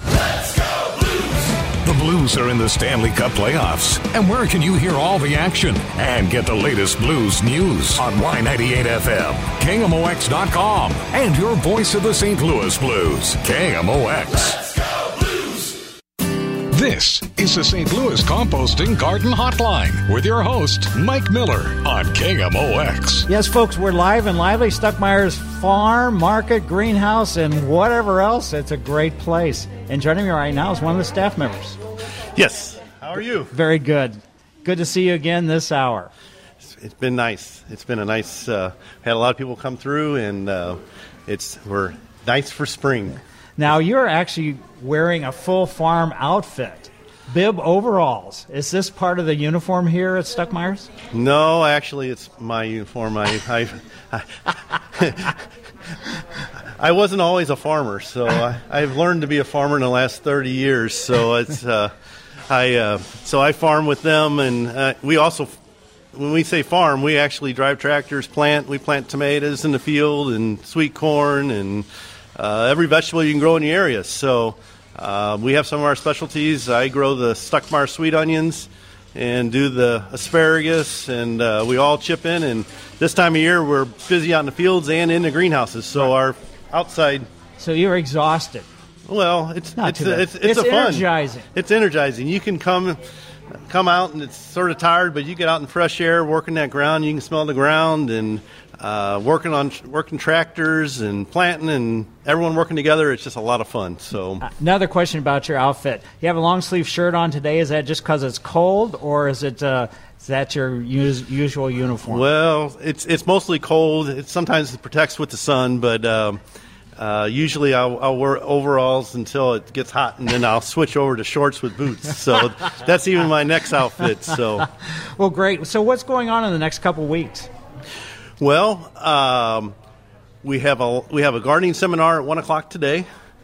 S3: The Blues are in the Stanley Cup playoffs. And where can you hear all the action and get the latest Blues news? On Y ninety-eight F M, K M O X dot com, and your voice of the Saint Louis Blues, K M O X. Let's go Blues! This is the Saint Louis Composting Garden Hotline with your host, Mike Miller, on K M O X.
S4: Yes, folks, we're live and lively. Stuckmeyer's farm, market, greenhouse, and whatever else. It's a great place. And joining me right now is one of the staff members.
S6: Yes. How are you?
S4: Very good. Good to see you again this hour.
S6: It's been nice. It's been a nice, uh, had a lot of people come through, and uh, it's we're nice for spring.
S4: Now, you're actually wearing a full farm outfit, bib overalls. Is this part of the uniform here at Stuckmeyer's?
S6: No, actually, it's my uniform. I, I, I I wasn't always a farmer, so I, I've learned to be a farmer in the last thirty years. So it's uh, I uh, so I farm with them, and uh, we also, when we say farm, we actually drive tractors, plant. We plant tomatoes in the field and sweet corn and uh, every vegetable you can grow in the area. So uh, we have some of our specialties. I grow the Stuckmeyer sweet onions and do the asparagus, and uh, we all chip in. And this time of year, we're busy out in the fields and in the greenhouses. So our outside.
S4: So you're exhausted.
S6: Well, it's
S4: Not
S6: it's
S4: too bad.
S6: a, it's, it's,
S4: It's
S6: a fun.
S4: energizing.
S6: It's energizing. You can come come out and it's sort of tired, but you get out in fresh air, working that ground. You can smell the ground and uh, working on working tractors and planting and everyone working together. It's just a lot of fun. So
S4: another question about your outfit. You have a long sleeve shirt on today. Is that just because it's cold, or is it uh, is that your us- usual uniform?
S6: Well, it's it's mostly cold. It sometimes it protects with the sun, but um, uh, usually I'll, I'll wear overalls until it gets hot, and then I'll switch over to shorts with boots. So that's even my next outfit. So,
S4: well, great. So what's going on in the next couple weeks?
S6: Well, um, we have a we have a gardening seminar at one o'clock today,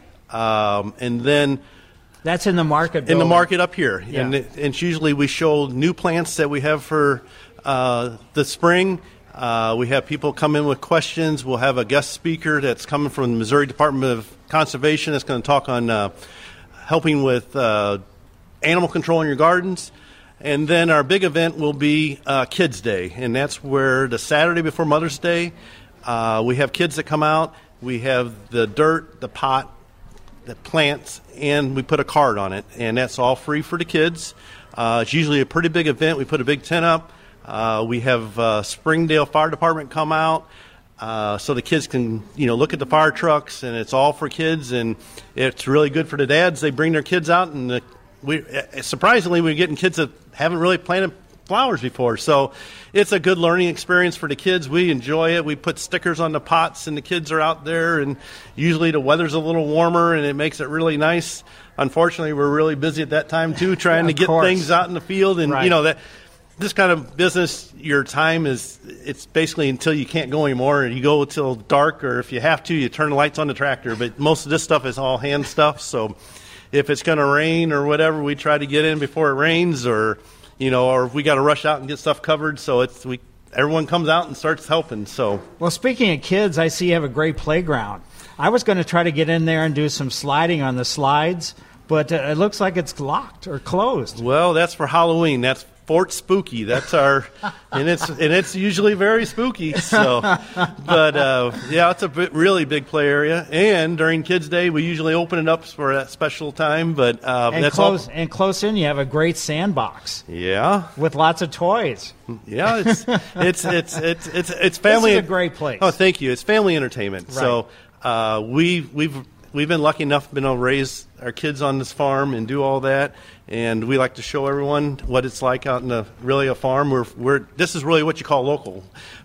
S6: um, and then.
S4: That's in the market building.
S6: In the market up here.
S4: Yeah.
S6: And, it, and usually we show new plants that we have for uh, the spring. Uh, we have people come in with questions. We'll have a guest speaker that's coming from the Missouri Department of Conservation that's going to talk on uh, helping with uh, animal control in your gardens. And then our big event will be uh, Kids Day, and that's where the Saturday before Mother's Day, uh, we have kids that come out. We have the dirt, the pot, the plants, and we put a card on it, and that's all free for the kids. Uh, it's usually a pretty big event. We put a big tent up. Uh, we have uh, Springdale Fire Department come out uh, so the kids can, you know, look at the fire trucks, and it's all for kids, and it's really good for the dads. They bring their kids out, and the, we surprisingly we're getting kids that haven't really planted flowers before, so it's a good learning experience for the kids. We enjoy it. We put stickers on the pots, and the kids are out there, and usually the weather's a little warmer, and it makes it really nice. Unfortunately, we're really busy at that time too, trying to get
S4: course.
S6: things out in the field, and
S4: Right.
S6: you know that this kind of business, your time is it's basically until you can't go anymore, and you go till dark, or if you have to, you turn the lights on the tractor. But most of this stuff is all hand stuff, so if it's going to rain or whatever, we try to get in before it rains, or you know, or if we got to rush out and get stuff covered. So it's we everyone comes out and starts helping. So
S4: well, speaking of kids, I see you have a great playground. I was going to try to get in there and do some sliding on the slides, but uh, it looks like it's locked or closed.
S6: Well, that's for Halloween. That's Fort Spooky. That's our, and it's and it's usually very spooky. So, but uh, yeah, it's a bit, really big play area. And during Kids Day, we usually open it up for that special time. But uh,
S4: and
S6: that's
S4: close
S6: all.
S4: and close in, you have a great sandbox.
S6: Yeah,
S4: with lots of toys.
S6: Yeah, it's it's it's it's it's it's family.
S4: This is a great place.
S6: Oh, thank you. It's family entertainment.
S4: Right.
S6: So uh, we we've we've been lucky enough to be able to raise our kids on this farm and do all that. And we like to show everyone what it's like out in a really a farm. We're we're this is really what you call local.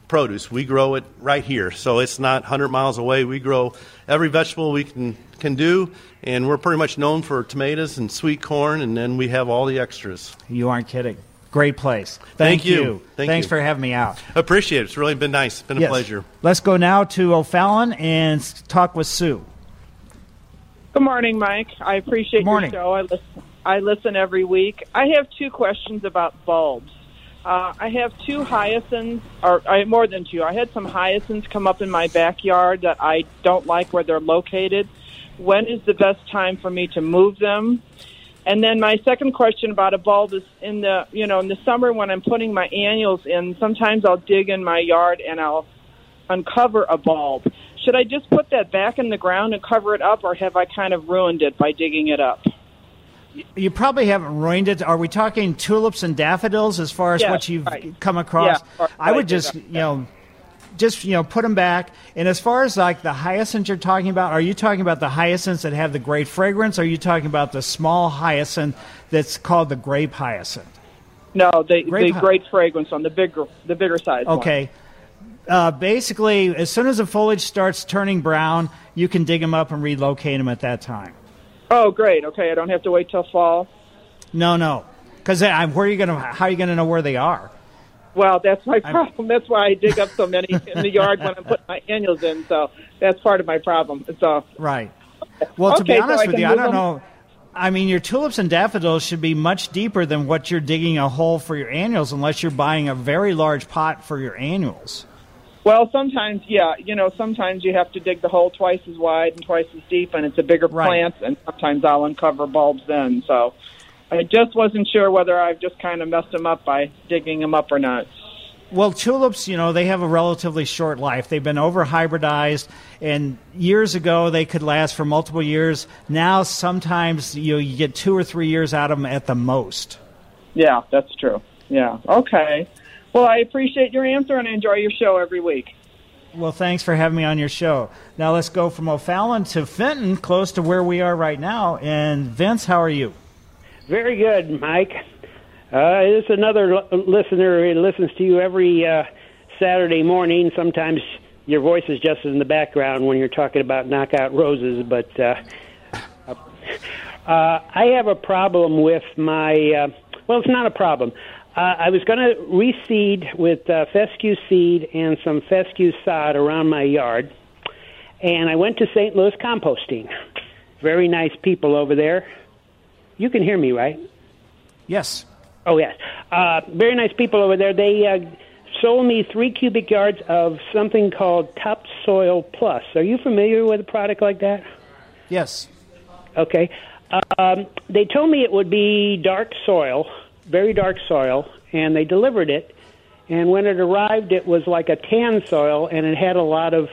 S6: produce. We grow it right here, so it's not one hundred miles away. We grow every vegetable we can, can do, and we're pretty much known for tomatoes and sweet corn, and then we have all the extras.
S4: You aren't kidding. Great place. Thank,
S6: Thank you.
S4: you.
S6: Thank
S4: Thanks
S6: you.
S4: for having me out.
S6: Appreciate it. It's really been nice. It's been a
S4: Yes.
S6: pleasure.
S4: Let's go now to O'Fallon and s- talk with Sue.
S20: Good morning, Mike. I appreciate
S4: Good morning.
S20: your show. I listen, I listen every week. I have two questions about bulbs. Uh, I have two hyacinths, or I have more than two. I had some hyacinths come up in my backyard that I don't like where they're located. When is the best time for me to move them? And then my second question about a bulb is in the, you know, in the summer when I'm putting my annuals in, sometimes I'll dig in my yard and I'll uncover a bulb. Should I just put that back in the ground and cover it up, or have I kind of ruined it by digging it up?
S4: You probably haven't ruined it. Are we talking tulips and daffodils as far as
S20: Yes,
S4: what you've
S20: right.
S4: come across?
S20: Yeah, or-
S4: I would
S20: right,
S4: just,
S20: yeah.
S4: you know, just, you know, put them back. And as far as like the hyacinths you're talking about, are you talking about the hyacinths that have the great fragrance? Or are you talking about the small hyacinth that's called the grape hyacinth?
S20: No, the,
S4: Grape
S20: the
S4: hy-
S20: great fragrance on the bigger, the bigger size one.
S4: Okay. Uh, basically, as soon as the foliage starts turning brown, you can dig them up and relocate them at that time.
S20: Oh, great. Okay, I don't have to wait till fall.
S4: No, no, because where are you going to? How are you going to know where they are?
S20: Well, that's my problem. That's why I dig up so many in the yard when I'm putting my annuals in. So that's part of my problem. So
S4: Right. Well, to
S20: Okay,
S4: be
S20: so
S4: honest
S20: I
S4: with
S20: can
S4: you, I
S20: move
S4: don't
S20: them?
S4: know. I mean, your tulips and daffodils should be much deeper than what you're digging a hole for your annuals, unless you're buying a very large pot for your annuals.
S20: Well, sometimes, yeah, you know, sometimes you have to dig the hole twice as wide and twice as deep, and it's a bigger
S4: Right.
S20: plant, and sometimes I'll uncover bulbs then. So I just wasn't sure whether I've just kind of messed them up by digging them up or not.
S4: Well, tulips, you know, they have a relatively short life. They've been over hybridized, and years ago they could last for multiple years. Now, sometimes you know, you get two or three years out of them at the most.
S20: Yeah, that's true. Yeah, okay. Well, I appreciate your answer, and I enjoy your show every week.
S4: Well, thanks for having me on your show. Now let's go from O'Fallon to Fenton, close to where we are right now. And Vince, how are you?
S21: Very good, Mike. Uh, this is another l- listener who listens to you every uh, Saturday morning. Sometimes your voice is just in the background when you're talking about knockout roses, but uh, uh, I have a problem with my, uh, well, it's not a problem. Uh, I was going to reseed with uh, fescue seed and some fescue sod around my yard, and I went to Saint Louis Composting. Very nice people over there. You can hear me, right?
S4: Yes.
S21: Oh, yes. Uh, very nice people over there. They uh, sold me three cubic yards of something called Topsoil Plus. Are you familiar with a product like that?
S4: Yes.
S21: Okay. Um, they told me it would be dark soil, very dark soil, and they delivered it. And when it arrived, it was like a tan soil, and it had a lot of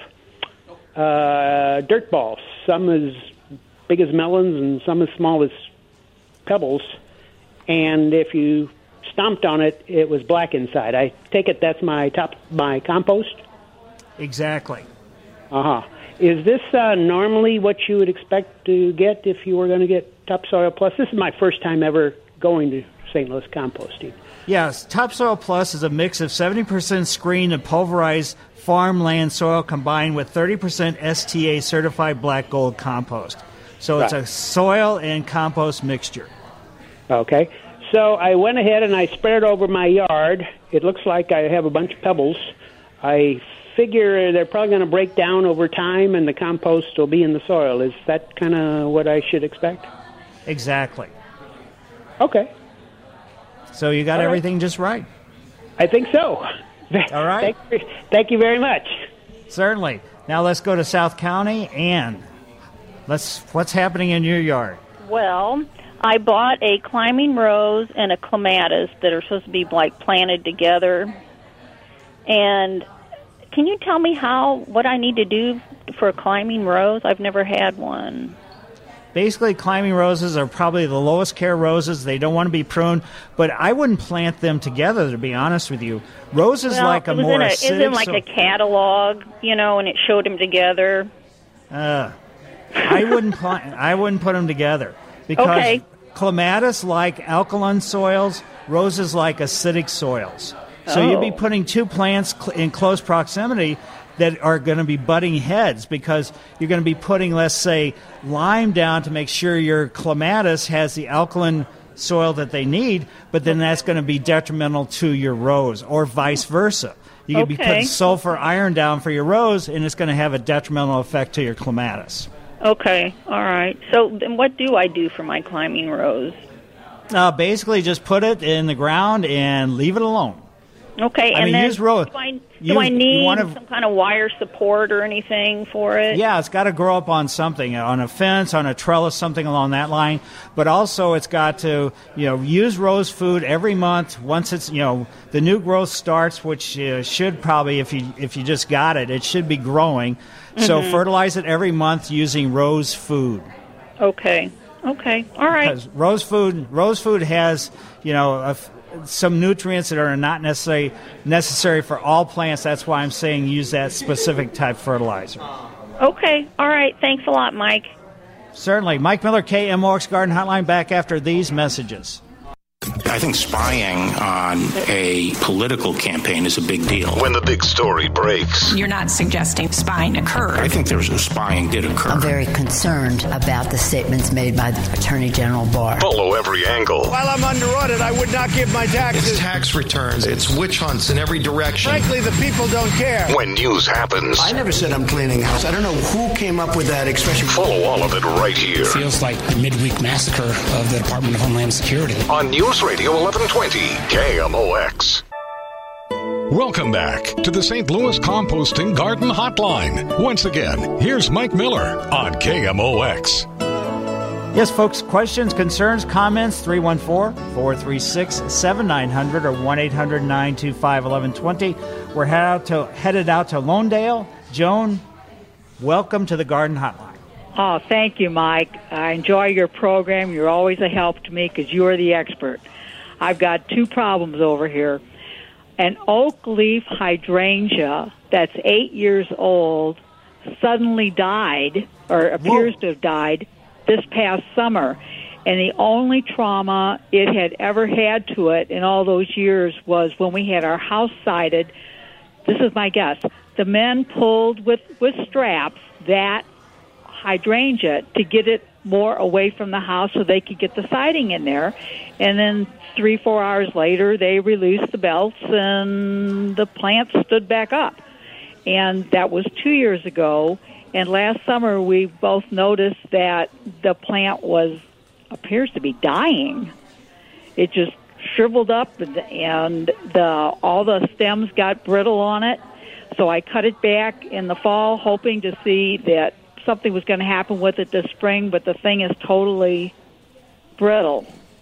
S21: uh, dirt balls, some as big as melons and some as small as pebbles. And if you stomped on it, it was black inside. I take it that's my top my compost?
S4: Exactly.
S21: Uh-huh. Is this uh, normally what you would expect to get if you were going to get Topsoil Plus? This is my first time ever going to Saint Louis Composting.
S4: Yes, Topsoil Plus is a mix of seventy percent screened and pulverized farmland soil combined with thirty percent S T A certified black gold compost. So it's
S21: Right.
S4: a soil and compost mixture.
S21: Okay. So I went ahead and I spread it over my yard. It looks like I have a bunch of pebbles. I figure they're probably going to break down over time and the compost will be in the soil. Is that kind of what I should expect?
S4: Exactly.
S21: Okay.
S4: So you got
S21: All right.
S4: everything just right.
S21: I think so.
S4: All right.
S21: Thank you, thank you very much.
S4: Certainly. Now let's go to South County. Ann, let's, what's happening in your yard?
S22: Well, I bought a climbing rose and a clematis that are supposed to be like planted together. And can you tell me how what I need to do for a climbing rose? I've never had one.
S4: Basically, climbing roses are probably the lowest care roses. They don't want to be pruned, but I wouldn't plant them together, to be honest with you. Roses
S22: well,
S4: like a
S22: it was
S4: more
S22: in a,
S4: acidic...
S22: It was in like
S4: so-
S22: a catalog, you know, and it showed them together.
S4: Uh, I wouldn't plant, I wouldn't put them together because
S22: Okay.
S4: clematis like alkaline soils, roses like acidic soils. So
S22: Oh.
S4: you'll be putting two plants cl- in close proximity that are going to be butting heads, because you're going to be putting, let's say, lime down to make sure your clematis has the alkaline soil that they need, but then that's going to be detrimental to your rose, or vice versa. You could be
S22: Okay.
S4: putting sulfur iron down for your rose, and it's going to have a detrimental effect to your clematis.
S22: Okay, all right. So then what do I do for my climbing rose?
S4: Uh, basically, just put it in the ground and leave it alone.
S22: Okay,
S4: I
S22: and
S4: mean,
S22: then
S4: use rose.
S22: do I, do
S4: use-
S22: I
S4: you
S22: need
S4: wanna-
S22: some kind of wire support or anything for it?
S4: Yeah, it's got to grow up on something, on a fence, on a trellis, something along that line. But also, it's got to, you know, use rose food every month. Once it's, you know, the new growth starts, which uh, should probably, if you if you just got it, it should be growing. So
S22: Mhm.
S4: fertilize it every month using rose food.
S22: Okay, okay, all right.
S4: Because rose food, rose food has, you know, a f some nutrients that are not necessarily necessary for all plants. That's why I'm saying use that specific type fertilizer.
S22: Okay, all right. Thanks a lot, Mike.
S4: Certainly. Mike Miller, K M O X Garden Hotline, back after these messages.
S1: I think spying on a political campaign is a big deal.
S3: When the big story breaks.
S2: You're not suggesting spying occurred.
S1: I think there's spying did occur.
S23: I'm very concerned about the statements made by the Attorney General Barr.
S3: Follow every angle.
S24: While I'm under audit, I would not give my taxes.
S25: It's tax returns. It's witch hunts in every direction.
S24: Frankly, the people don't care.
S3: When news happens.
S25: I never said I'm cleaning house. I don't know who came up with that expression.
S3: Follow all of it right here.
S26: Feels like the midweek massacre of the Department of Homeland Security.
S3: On News Radio eleven twenty, K M O X. Welcome back to the Saint Louis Composting Garden Hotline. Once again, here's Mike Miller on K M O X.
S4: Yes, folks, questions, concerns, comments, three one four, four three six, seven nine zero zero or one eight hundred, nine two five, one one two zero. We're head out to, headed out to Lawndale. Joan, welcome to the Garden Hotline.
S27: Oh, thank you, Mike. I enjoy your program. You're always a help to me because you are the expert. I've got two problems over here. An oak leaf hydrangea that's eight years old suddenly died, or appears Whoa. to have died, this past summer. And the only trauma it had ever had to it in all those years was when we had our house sided. This is my guess. The men pulled with, with straps that hydrangea to get it more away from the house so they could get the siding in there. And then three, four hours later, they released the belts and the plant stood back up. And that was two years ago. And last summer, we both noticed that the plant was, appears to be dying. It just shriveled up and the all the stems got brittle on it. So I cut it back in the fall, hoping to see that something was going to happen with it this spring, but the thing is totally brittle.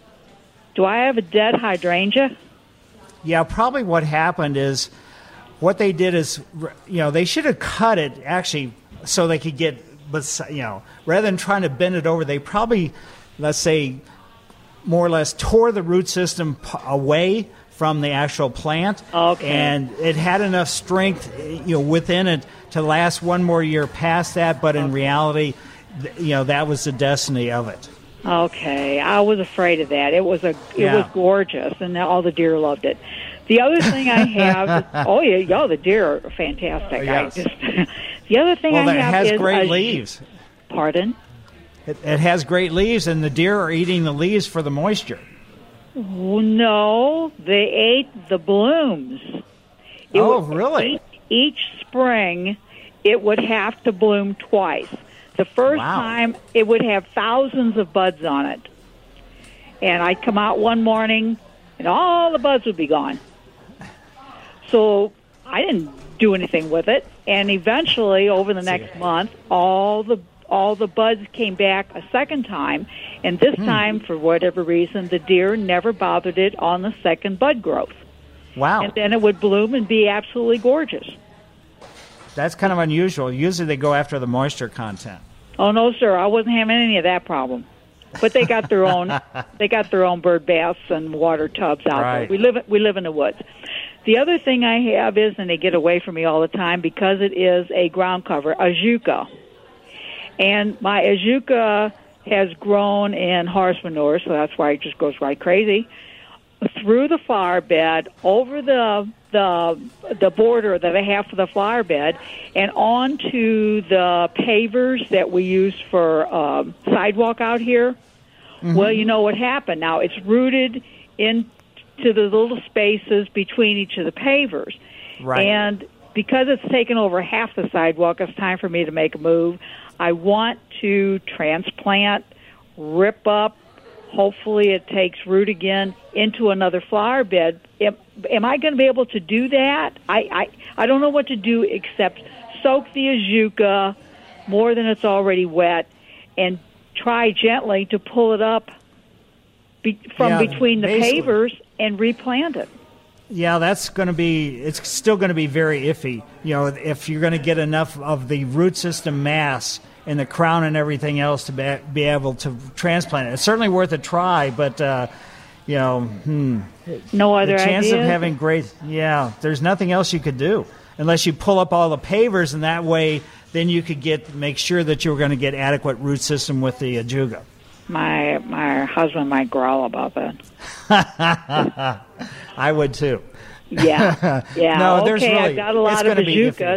S27: Do I have a dead hydrangea?
S4: Yeah, probably what happened is what they did is, you know, they should have cut it actually so they could get, you know, rather than trying to bend it over, they probably, let's say, more or less tore the root system p- away from the actual plant.
S27: Okay.
S4: And it had enough strength, you know, within it to last one more year past that, but in reality, th- you know, that was the destiny of it.
S27: Okay, I was afraid of that. It was a, it
S4: Yeah.
S27: was gorgeous, and all the deer loved it. The other thing I have, oh yeah, yo, the deer are fantastic.
S4: Yes.
S27: I just, the other thing
S4: Well,
S27: I
S4: it
S27: have
S4: has
S27: is
S4: great
S27: a,
S4: leaves.
S27: Pardon?
S4: It, it has great leaves, and the deer are eating the leaves for the moisture.
S27: No, they ate the blooms. It
S4: Oh,
S27: would-
S4: really?
S27: Each, each spring, it would have to bloom twice. The first
S4: Wow.
S27: time, it would have thousands of buds on it. And I'd come out one morning, and all the buds would be gone. So I didn't do anything with it. And eventually, over the next month, all the all the buds came back a second time. And this
S4: Hmm.
S27: time, for whatever reason, the deer never bothered it on the second bud growth.
S4: Wow.
S27: And then it would bloom and be absolutely gorgeous.
S4: That's kind of unusual. Usually they go after the moisture content.
S27: Oh no, sir, I wasn't having any of that problem. But they got their own they got their own bird baths and water tubs out
S4: Right.
S27: there. We live we live in the woods. The other thing I have is, and they get away from me all the time because it is a ground cover, ajuca. And my ajuca has grown in horse manure, so that's why it just goes right crazy. through the flower bed, over the the the border, the half of the flower bed, and onto the pavers that we use for um, sidewalk out here. Mm-hmm. Well, you know what happened. Now it's rooted into the little spaces between each of the pavers,
S4: right?
S27: And because it's taken over half the sidewalk, it's time for me to make a move. I want to transplant, rip up. Hopefully it takes root again into another flower bed. Am, am I going to be able to do that? I, I, I don't know what to do except soak the ajuca more than it's already wet and try gently to pull it up be, from
S4: yeah,
S27: between the
S4: basically.
S27: pavers and replant it.
S4: Yeah, that's going to be, it's still going to be very iffy. You know, if you're going to get enough of the root system mass in the crown and everything else to be, be able to transplant it. It's certainly worth a try, but, uh, you know, hmm.
S27: No other
S4: The chance
S27: ideas?
S4: of having great, yeah, there's nothing else you could do unless you pull up all the pavers, and that way then you could get make sure that you were going to get adequate root system with the ajuga.
S27: My my husband might growl about that.
S4: I would too.
S27: Yeah, yeah.
S4: No,
S27: okay,
S4: there's really,
S27: I've got a lot of ajuca,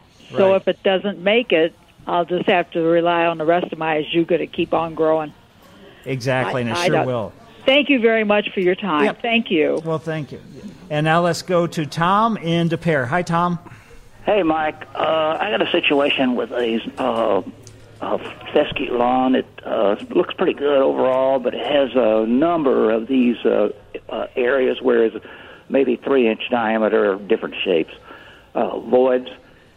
S27: so
S4: Right.
S27: if it doesn't make it, I'll just have to rely on the rest of my ajuca to keep on growing.
S4: Exactly, and it
S27: I- I
S4: sure
S27: don't-
S4: will.
S27: Thank you very much for your time.
S4: Yep.
S27: Thank you.
S4: Well, thank you. And now let's go to Tom in De Pere. Hi, Tom.
S5: Hey, Mike. Uh, I got a situation with a, uh, a fescue lawn. It uh, looks pretty good overall, but it has a number of these uh, uh, areas where it's maybe three-inch diameter, different shapes, uh, voids.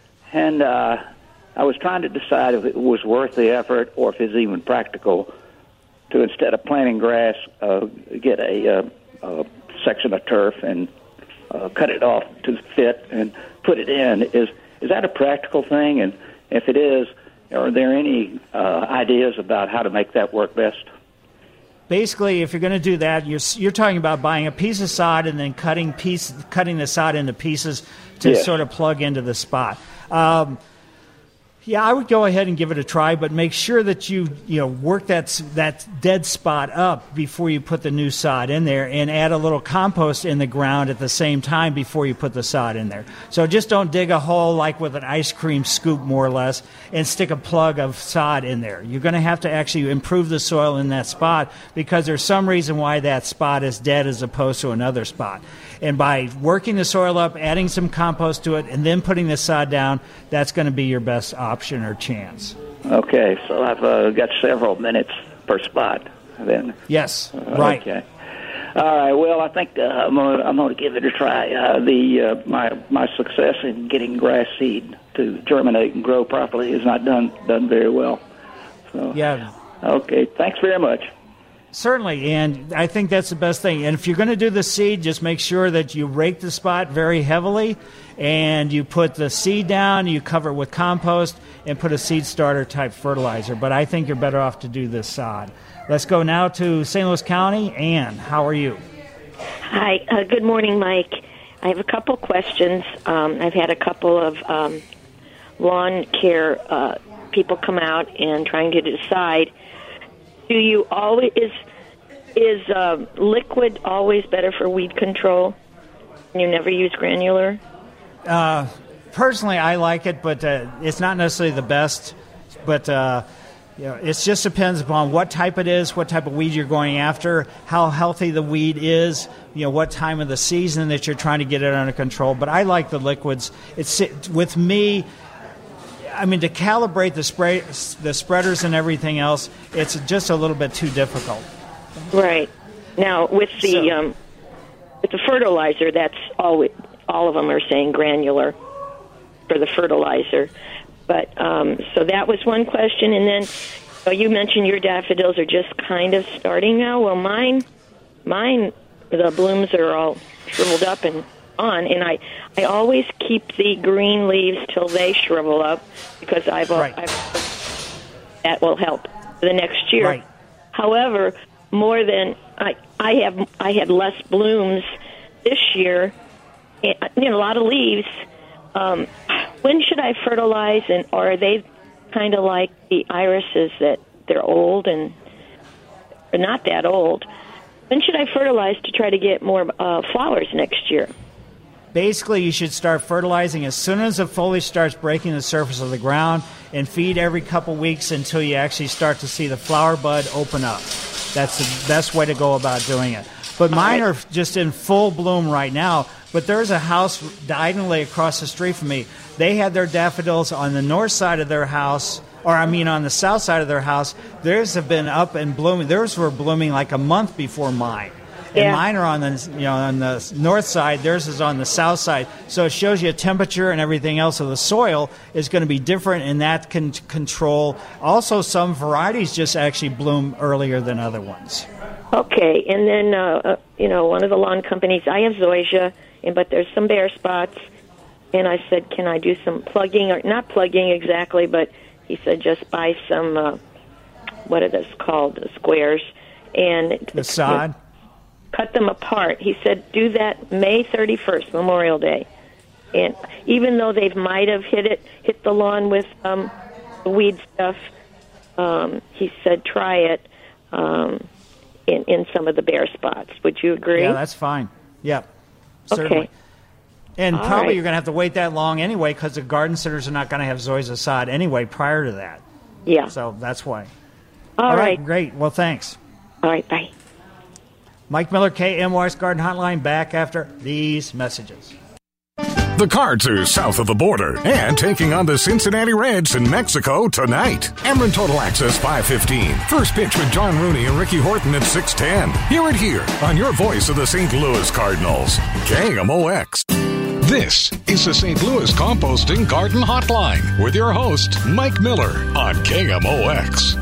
S5: And uh, I was trying to decide if it was worth the effort or if it's even practical to, instead of planting grass, uh, get a, uh, a section of turf and uh, cut it off to fit and put it in. Is is that a practical thing? And if it is, are there any uh, ideas about how to make that work best?
S4: Basically, if you're going to do that, you're you're talking about buying a piece of sod and then cutting piece cutting the sod into pieces to
S5: Yes.
S4: sort of plug into the spot. Um, yeah, I would go ahead and give it a try, but make sure that you you know work that s- that dead spot up before you put the new sod in there, and add a little compost in the ground at the same time before you put the sod in there. So just don't dig a hole like with an ice cream scoop, more or less, and stick a plug of sod in there. You're going to have to actually improve the soil in that spot because there's some reason why that spot is dead as opposed to another spot. And by working the soil up, adding some compost to it, and then putting the sod down, that's going to be your best option or chance.
S5: Okay, so I've uh, got several minutes per spot then.
S4: Yes,
S5: Uh,
S4: right.
S5: Okay. All right. Well, I think uh, I'm going I'm to give it a try. Uh, the uh, my my success in getting grass seed to germinate and grow properly is not done done very well. So
S4: Yeah.
S5: okay. Thanks very much.
S4: Certainly, and I think that's the best thing. And if you're going to do the seed, just make sure that you rake the spot very heavily, and you put the seed down, you cover it with compost, and put a seed starter type fertilizer. But I think you're better off to do this sod. Let's go now to Saint Louis County. Ann, how are you?
S7: Hi, uh, good morning, Mike. I have a couple questions. Um, I've had a couple of um, lawn care uh, people come out and trying to decide. Do you always is is uh, liquid always better for weed control? You never use granular?
S4: Uh, personally, I like it, but uh, it's not necessarily the best. But uh, you know, it just depends upon what type it is, what type of weed you're going after, how healthy the weed is, you know, what time of the season that you're trying to get it under control. But I like the liquids. It's with me. I mean, to calibrate the spray, the spreaders and everything else, it's just a little bit too difficult.
S7: Right. Now, with the
S4: So-
S7: um, with the fertilizer, that's all. All of them are saying granular for the fertilizer. But um, so that was one question, and then uh, you mentioned your daffodils are just kind of starting now. Well, mine, mine, the blooms are all shriveled up and on, and I, I always keep the green leaves till they shrivel up because I've,
S4: Right.
S7: I've that will help the next year.
S4: Right.
S7: However, more than I, I have, I had less blooms this year. And, you know, a lot of leaves. Um, when should I fertilize, and or are they kind of like the irises that they're old and they're not that old? When should I fertilize to try to get more uh, flowers next year?
S4: Basically, you should start fertilizing as soon as the foliage starts breaking the surface of the ground, and feed every couple weeks until you actually start to see the flower bud open up. That's the best way to go about doing it. But mine are just in full bloom right now. But there's a house diagonally across the street from me. They had their daffodils on the north side of their house, or I mean on the south side of their house. Theirs have been up and blooming. Theirs were blooming like a month before mine. And
S7: Yeah.
S4: mine are on the you know on the north side. Theirs is on the south side. So it shows you temperature and everything else of the soil is going to be different, and that can control. Also, some varieties just actually bloom earlier than other ones.
S7: Okay, and then, uh, uh, you know, one of the lawn companies, I have zoysia, and but there's some bare spots, and I said, can I do some plugging, or not plugging exactly, but he said just buy some, uh, what are those called, the squares, and
S4: The sod.
S7: cut them apart. He said, do that May thirty-first, Memorial Day. And even though they might have hit it, hit the lawn with um, the weed stuff, um, he said, try it. Um, In, in some of the bare spots. Would you agree?
S4: Yeah, that's fine. Yeah, certainly.
S7: Okay.
S4: And
S7: All
S4: probably
S7: right.
S4: you're going to have to wait that long anyway, because the garden centers are not going to have zoysia sod anyway prior to that.
S7: Yeah.
S4: So that's why.
S7: All right.
S4: Great. Well, thanks.
S7: All right, bye.
S4: Mike Miller, K M O X Garden Hotline, back after these messages.
S3: The Cards are south of the border and taking on the Cincinnati Reds in Mexico tonight. Ameren Total Access five fifteen. First pitch with John Rooney and Ricky Horton at six ten. Hear it here on your voice of the Saint Louis Cardinals. K M O X. This is the Saint Louis Composting Garden Hotline with your host, Mike Miller on K M O X.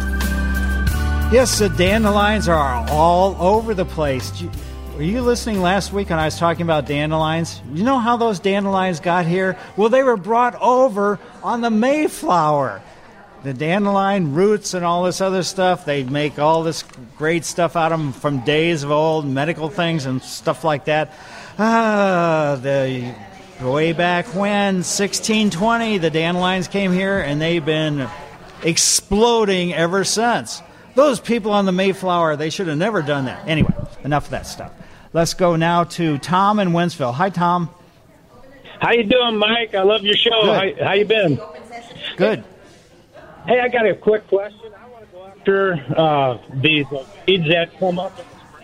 S4: Yes, the dandelions are all over the place. Were you listening last week when I was talking about dandelions? You know how those dandelions got here? Well, they were brought over on the Mayflower. The dandelion roots and all this other stuff, they make all this great stuff out of them from days of old, medical things and stuff like that. Ah, the way back when, sixteen twenty, the dandelions came here, and they've been exploding ever since. Those people on the Mayflower, they should have never done that. Anyway, enough of that stuff. Let's go now to Tom in Wentzville. Hi, Tom.
S8: How you doing, Mike? I love your show.
S4: Good.
S8: How, how you been?
S4: Good.
S8: Hey, I got a quick question. I want to go after uh, these weeds that come up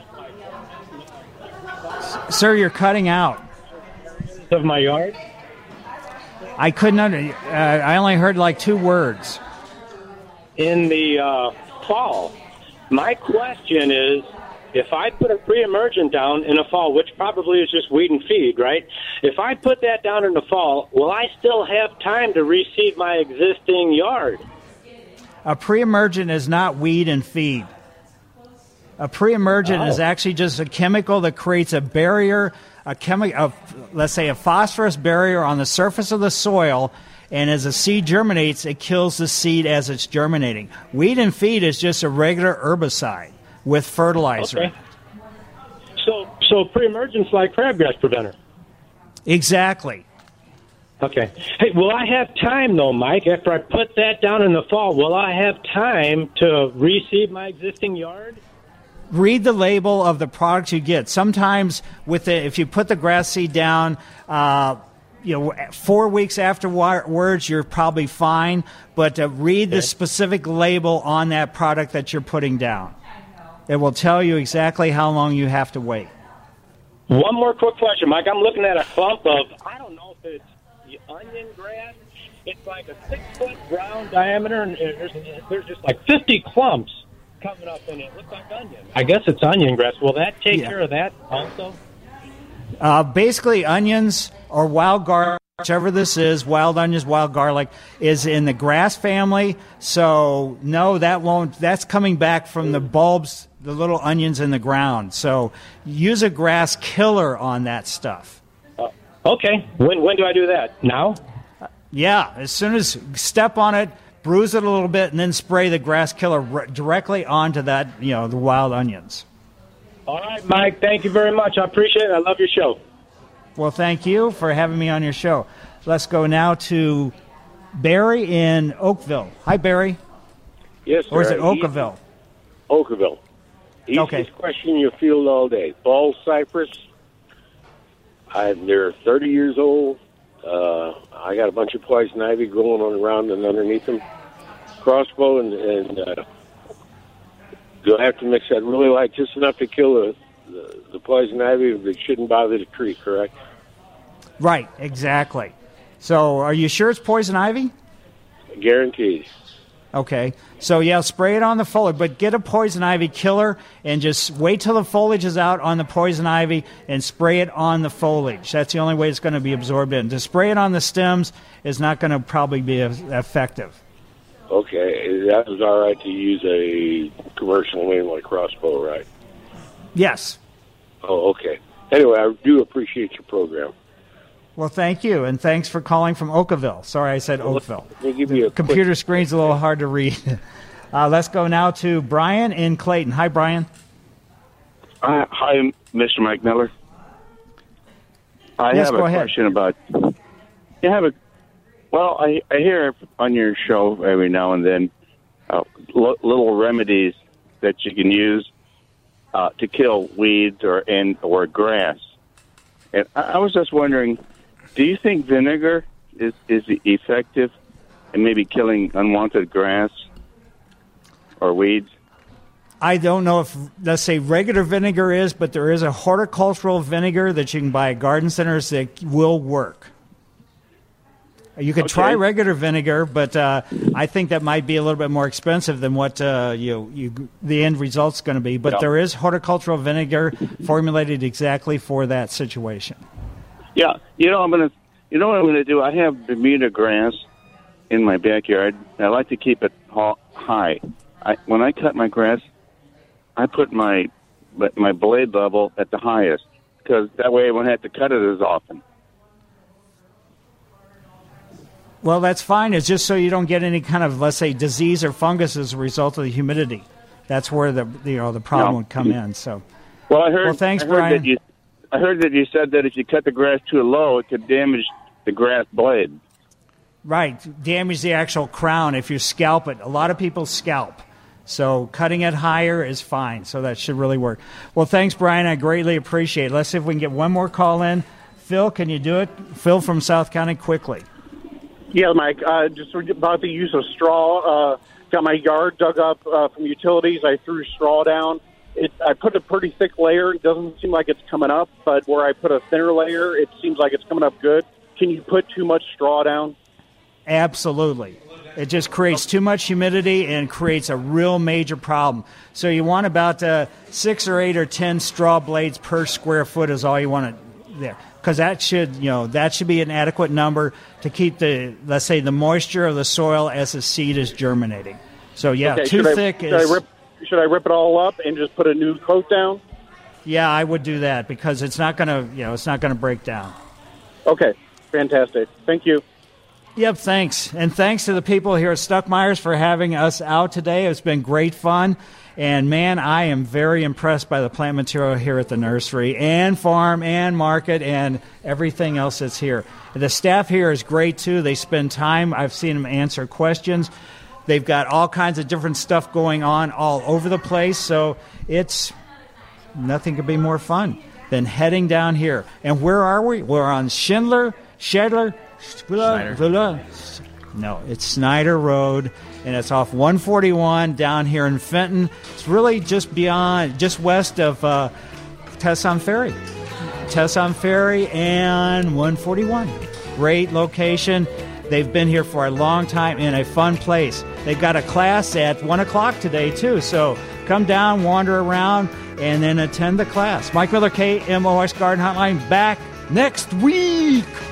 S4: Sir, you're cutting out.
S8: of my yard.
S4: I couldn't under. Uh, I only heard like two words.
S8: In the uh, fall. My question is, if I put a pre-emergent down in the fall, which probably is just weed and feed, right? If I put that down in the fall, will I still have time to reseed my existing yard?
S4: A pre-emergent is not weed and feed. A pre-emergent
S8: Oh.
S4: is actually just a chemical that creates a barrier, a chemical, let's say a phosphorus barrier on the surface of the soil, and as a seed germinates, it kills the seed as it's germinating. Weed and feed is just a regular herbicide with fertilizer.
S8: Okay. So, so pre-emergent's like crabgrass preventer.
S4: Exactly.
S8: Okay. Hey, will I have time, though, Mike, after I put that down in the fall, will I have time to reseed my existing yard?
S4: Read the label of the product you get. Sometimes, with the, if you put the grass seed down, uh, you know, four weeks afterwards, you're probably fine. But uh, read the specific label on that product that you're putting down. It will tell you exactly how long you have to wait.
S8: One more quick question, Mike. I'm looking at a clump of, I don't know if it's the onion grass. It's like a six-foot round diameter, and there's, there's just like fifty clumps coming up in it. It looks like onion. I guess it's onion grass. Will that take
S4: Yeah.
S8: care of that also?
S4: Uh, basically, onions or wild garlic, whichever this is, wild onions, wild garlic, is in the grass family. So, no, that won't. That's coming back from the bulbs, the little onions in the ground. So, use a grass killer on that stuff.
S8: Uh, okay. When when do I do that? Now?
S4: Yeah, as soon as step on it, bruise it a little bit, and then spray the grass killer r- directly onto that, you know, the wild onions.
S8: All right, Mike. Thank you very much. I appreciate it. I love your show.
S4: Well, thank you for having me on your show. Let's go now to Barry in Oakville. Hi, Barry.
S9: Yes, sir.
S4: Or is it
S9: He-
S4: Oakville?
S9: Oakville. Easiest
S4: Okay.
S9: question in your field all day. Ball cypress. I'm, they're thirty years old. Uh, I got a bunch of poison ivy growing on around and underneath them. Crossbow and, and uh, do I have to mix that really light, just enough to kill the, the, the poison ivy that shouldn't bother the tree, correct?
S4: Right, exactly. So are you sure it's poison ivy?
S9: Guaranteed.
S4: Okay. So, yeah, spray it on the foliage, but get a poison ivy killer and just wait till the foliage is out on the poison ivy and spray it on the foliage. That's the only way it's going to be absorbed in. To spray it on the stems is not going to probably be effective.
S9: Okay, that was all right to use a commercial name like Crossbow, right?
S4: Yes.
S9: Oh, okay. Anyway, I do appreciate your program.
S4: Well, thank you, and thanks for calling from Oakville. Sorry, I said Oakville.
S9: Let me give you a
S4: Computer
S9: quick...
S4: screen's a little hard to read. Uh, let's go now to Brian in Clayton. Hi, Brian.
S10: Uh, hi, Mister Mike Miller. I
S4: yes,
S10: have
S4: go
S10: a
S4: ahead.
S10: question about. You have a. Well, I, I hear on your show every now and then uh, l- little remedies that you can use uh, to kill weeds or and or grass. And I, I was just wondering, do you think vinegar is is effective in maybe killing unwanted grass or weeds?
S4: I don't know if, let's say, regular vinegar is, but there is a horticultural vinegar that you can buy at garden centers that will work. You could
S10: Okay.
S4: try regular vinegar, but uh, I think that might be a little bit more expensive than what uh, you, you the end result's going to be. But
S10: Yeah.
S4: there is horticultural vinegar formulated exactly for that situation.
S10: Yeah, you know I'm gonna. You know what I'm gonna do? I have Bermuda grass in my backyard. I like to keep it ha- high. I, when I cut my grass, I put my my blade level at the highest because that way I won't have to cut it as often.
S4: Well, that's fine. It's just so you don't get any kind of, let's say, disease or fungus as a result of the humidity. That's where the you know the problem
S10: No.
S4: would come in. So,
S10: Well, I heard.
S4: Well, thanks,
S10: I heard
S4: Brian.
S10: That you, I heard that you said that if you cut the grass too low, it could damage the grass blade.
S4: right, damage the actual crown if you scalp it. A lot of people scalp. So cutting it higher is fine. So that should really work. Well, thanks, Brian. I greatly appreciate it. Let's see if we can get one more call in. Phil, can you do it? Phil from South County, quickly.
S11: Yeah, Mike, uh, just about the use of straw. Uh, got my yard dug up uh, from utilities. I threw straw down. It, I put a pretty thick layer. It doesn't seem like it's coming up, but where I put a thinner layer, it seems like it's coming up good. Can you put too much straw down?
S4: Absolutely. It just creates too much humidity and creates a real major problem. So you want about uh, six or eight or ten straw blades per square foot is all you want to, there. Because that should, you know, that should be an adequate number to keep the, let's say, the moisture of the soil as the seed is germinating. So yeah,
S11: Okay,
S4: too
S11: should I-
S4: thick
S11: should
S4: is.
S11: I rip, should I rip it all up and just put a new coat down?
S4: Yeah, I would do that because it's not going to, you know, it's not going to break down.
S11: Okay, fantastic. Thank you.
S4: Yep, thanks. And thanks to the people here at Stuckmeyer's for having us out today. It's been great fun. And, man, I am very impressed by the plant material here at the nursery and farm and market and everything else that's here. The staff here is great, too. They spend time. I've seen them answer questions. They've got all kinds of different stuff going on all over the place. So it's nothing could be more fun than heading down here. And where are we? We're on Schindler, Schedler, Schneider. No, it's Snyder Road, and it's off one forty-one down here in Fenton. It's really just beyond, just west of uh, Tesson Ferry. Tesson Ferry and one forty-one. Great location. They've been here for a long time in a fun place. They've got a class at one o'clock today, too. So come down, wander around, and then attend the class. Mike Miller, K M O X Garden Hotline, back next week.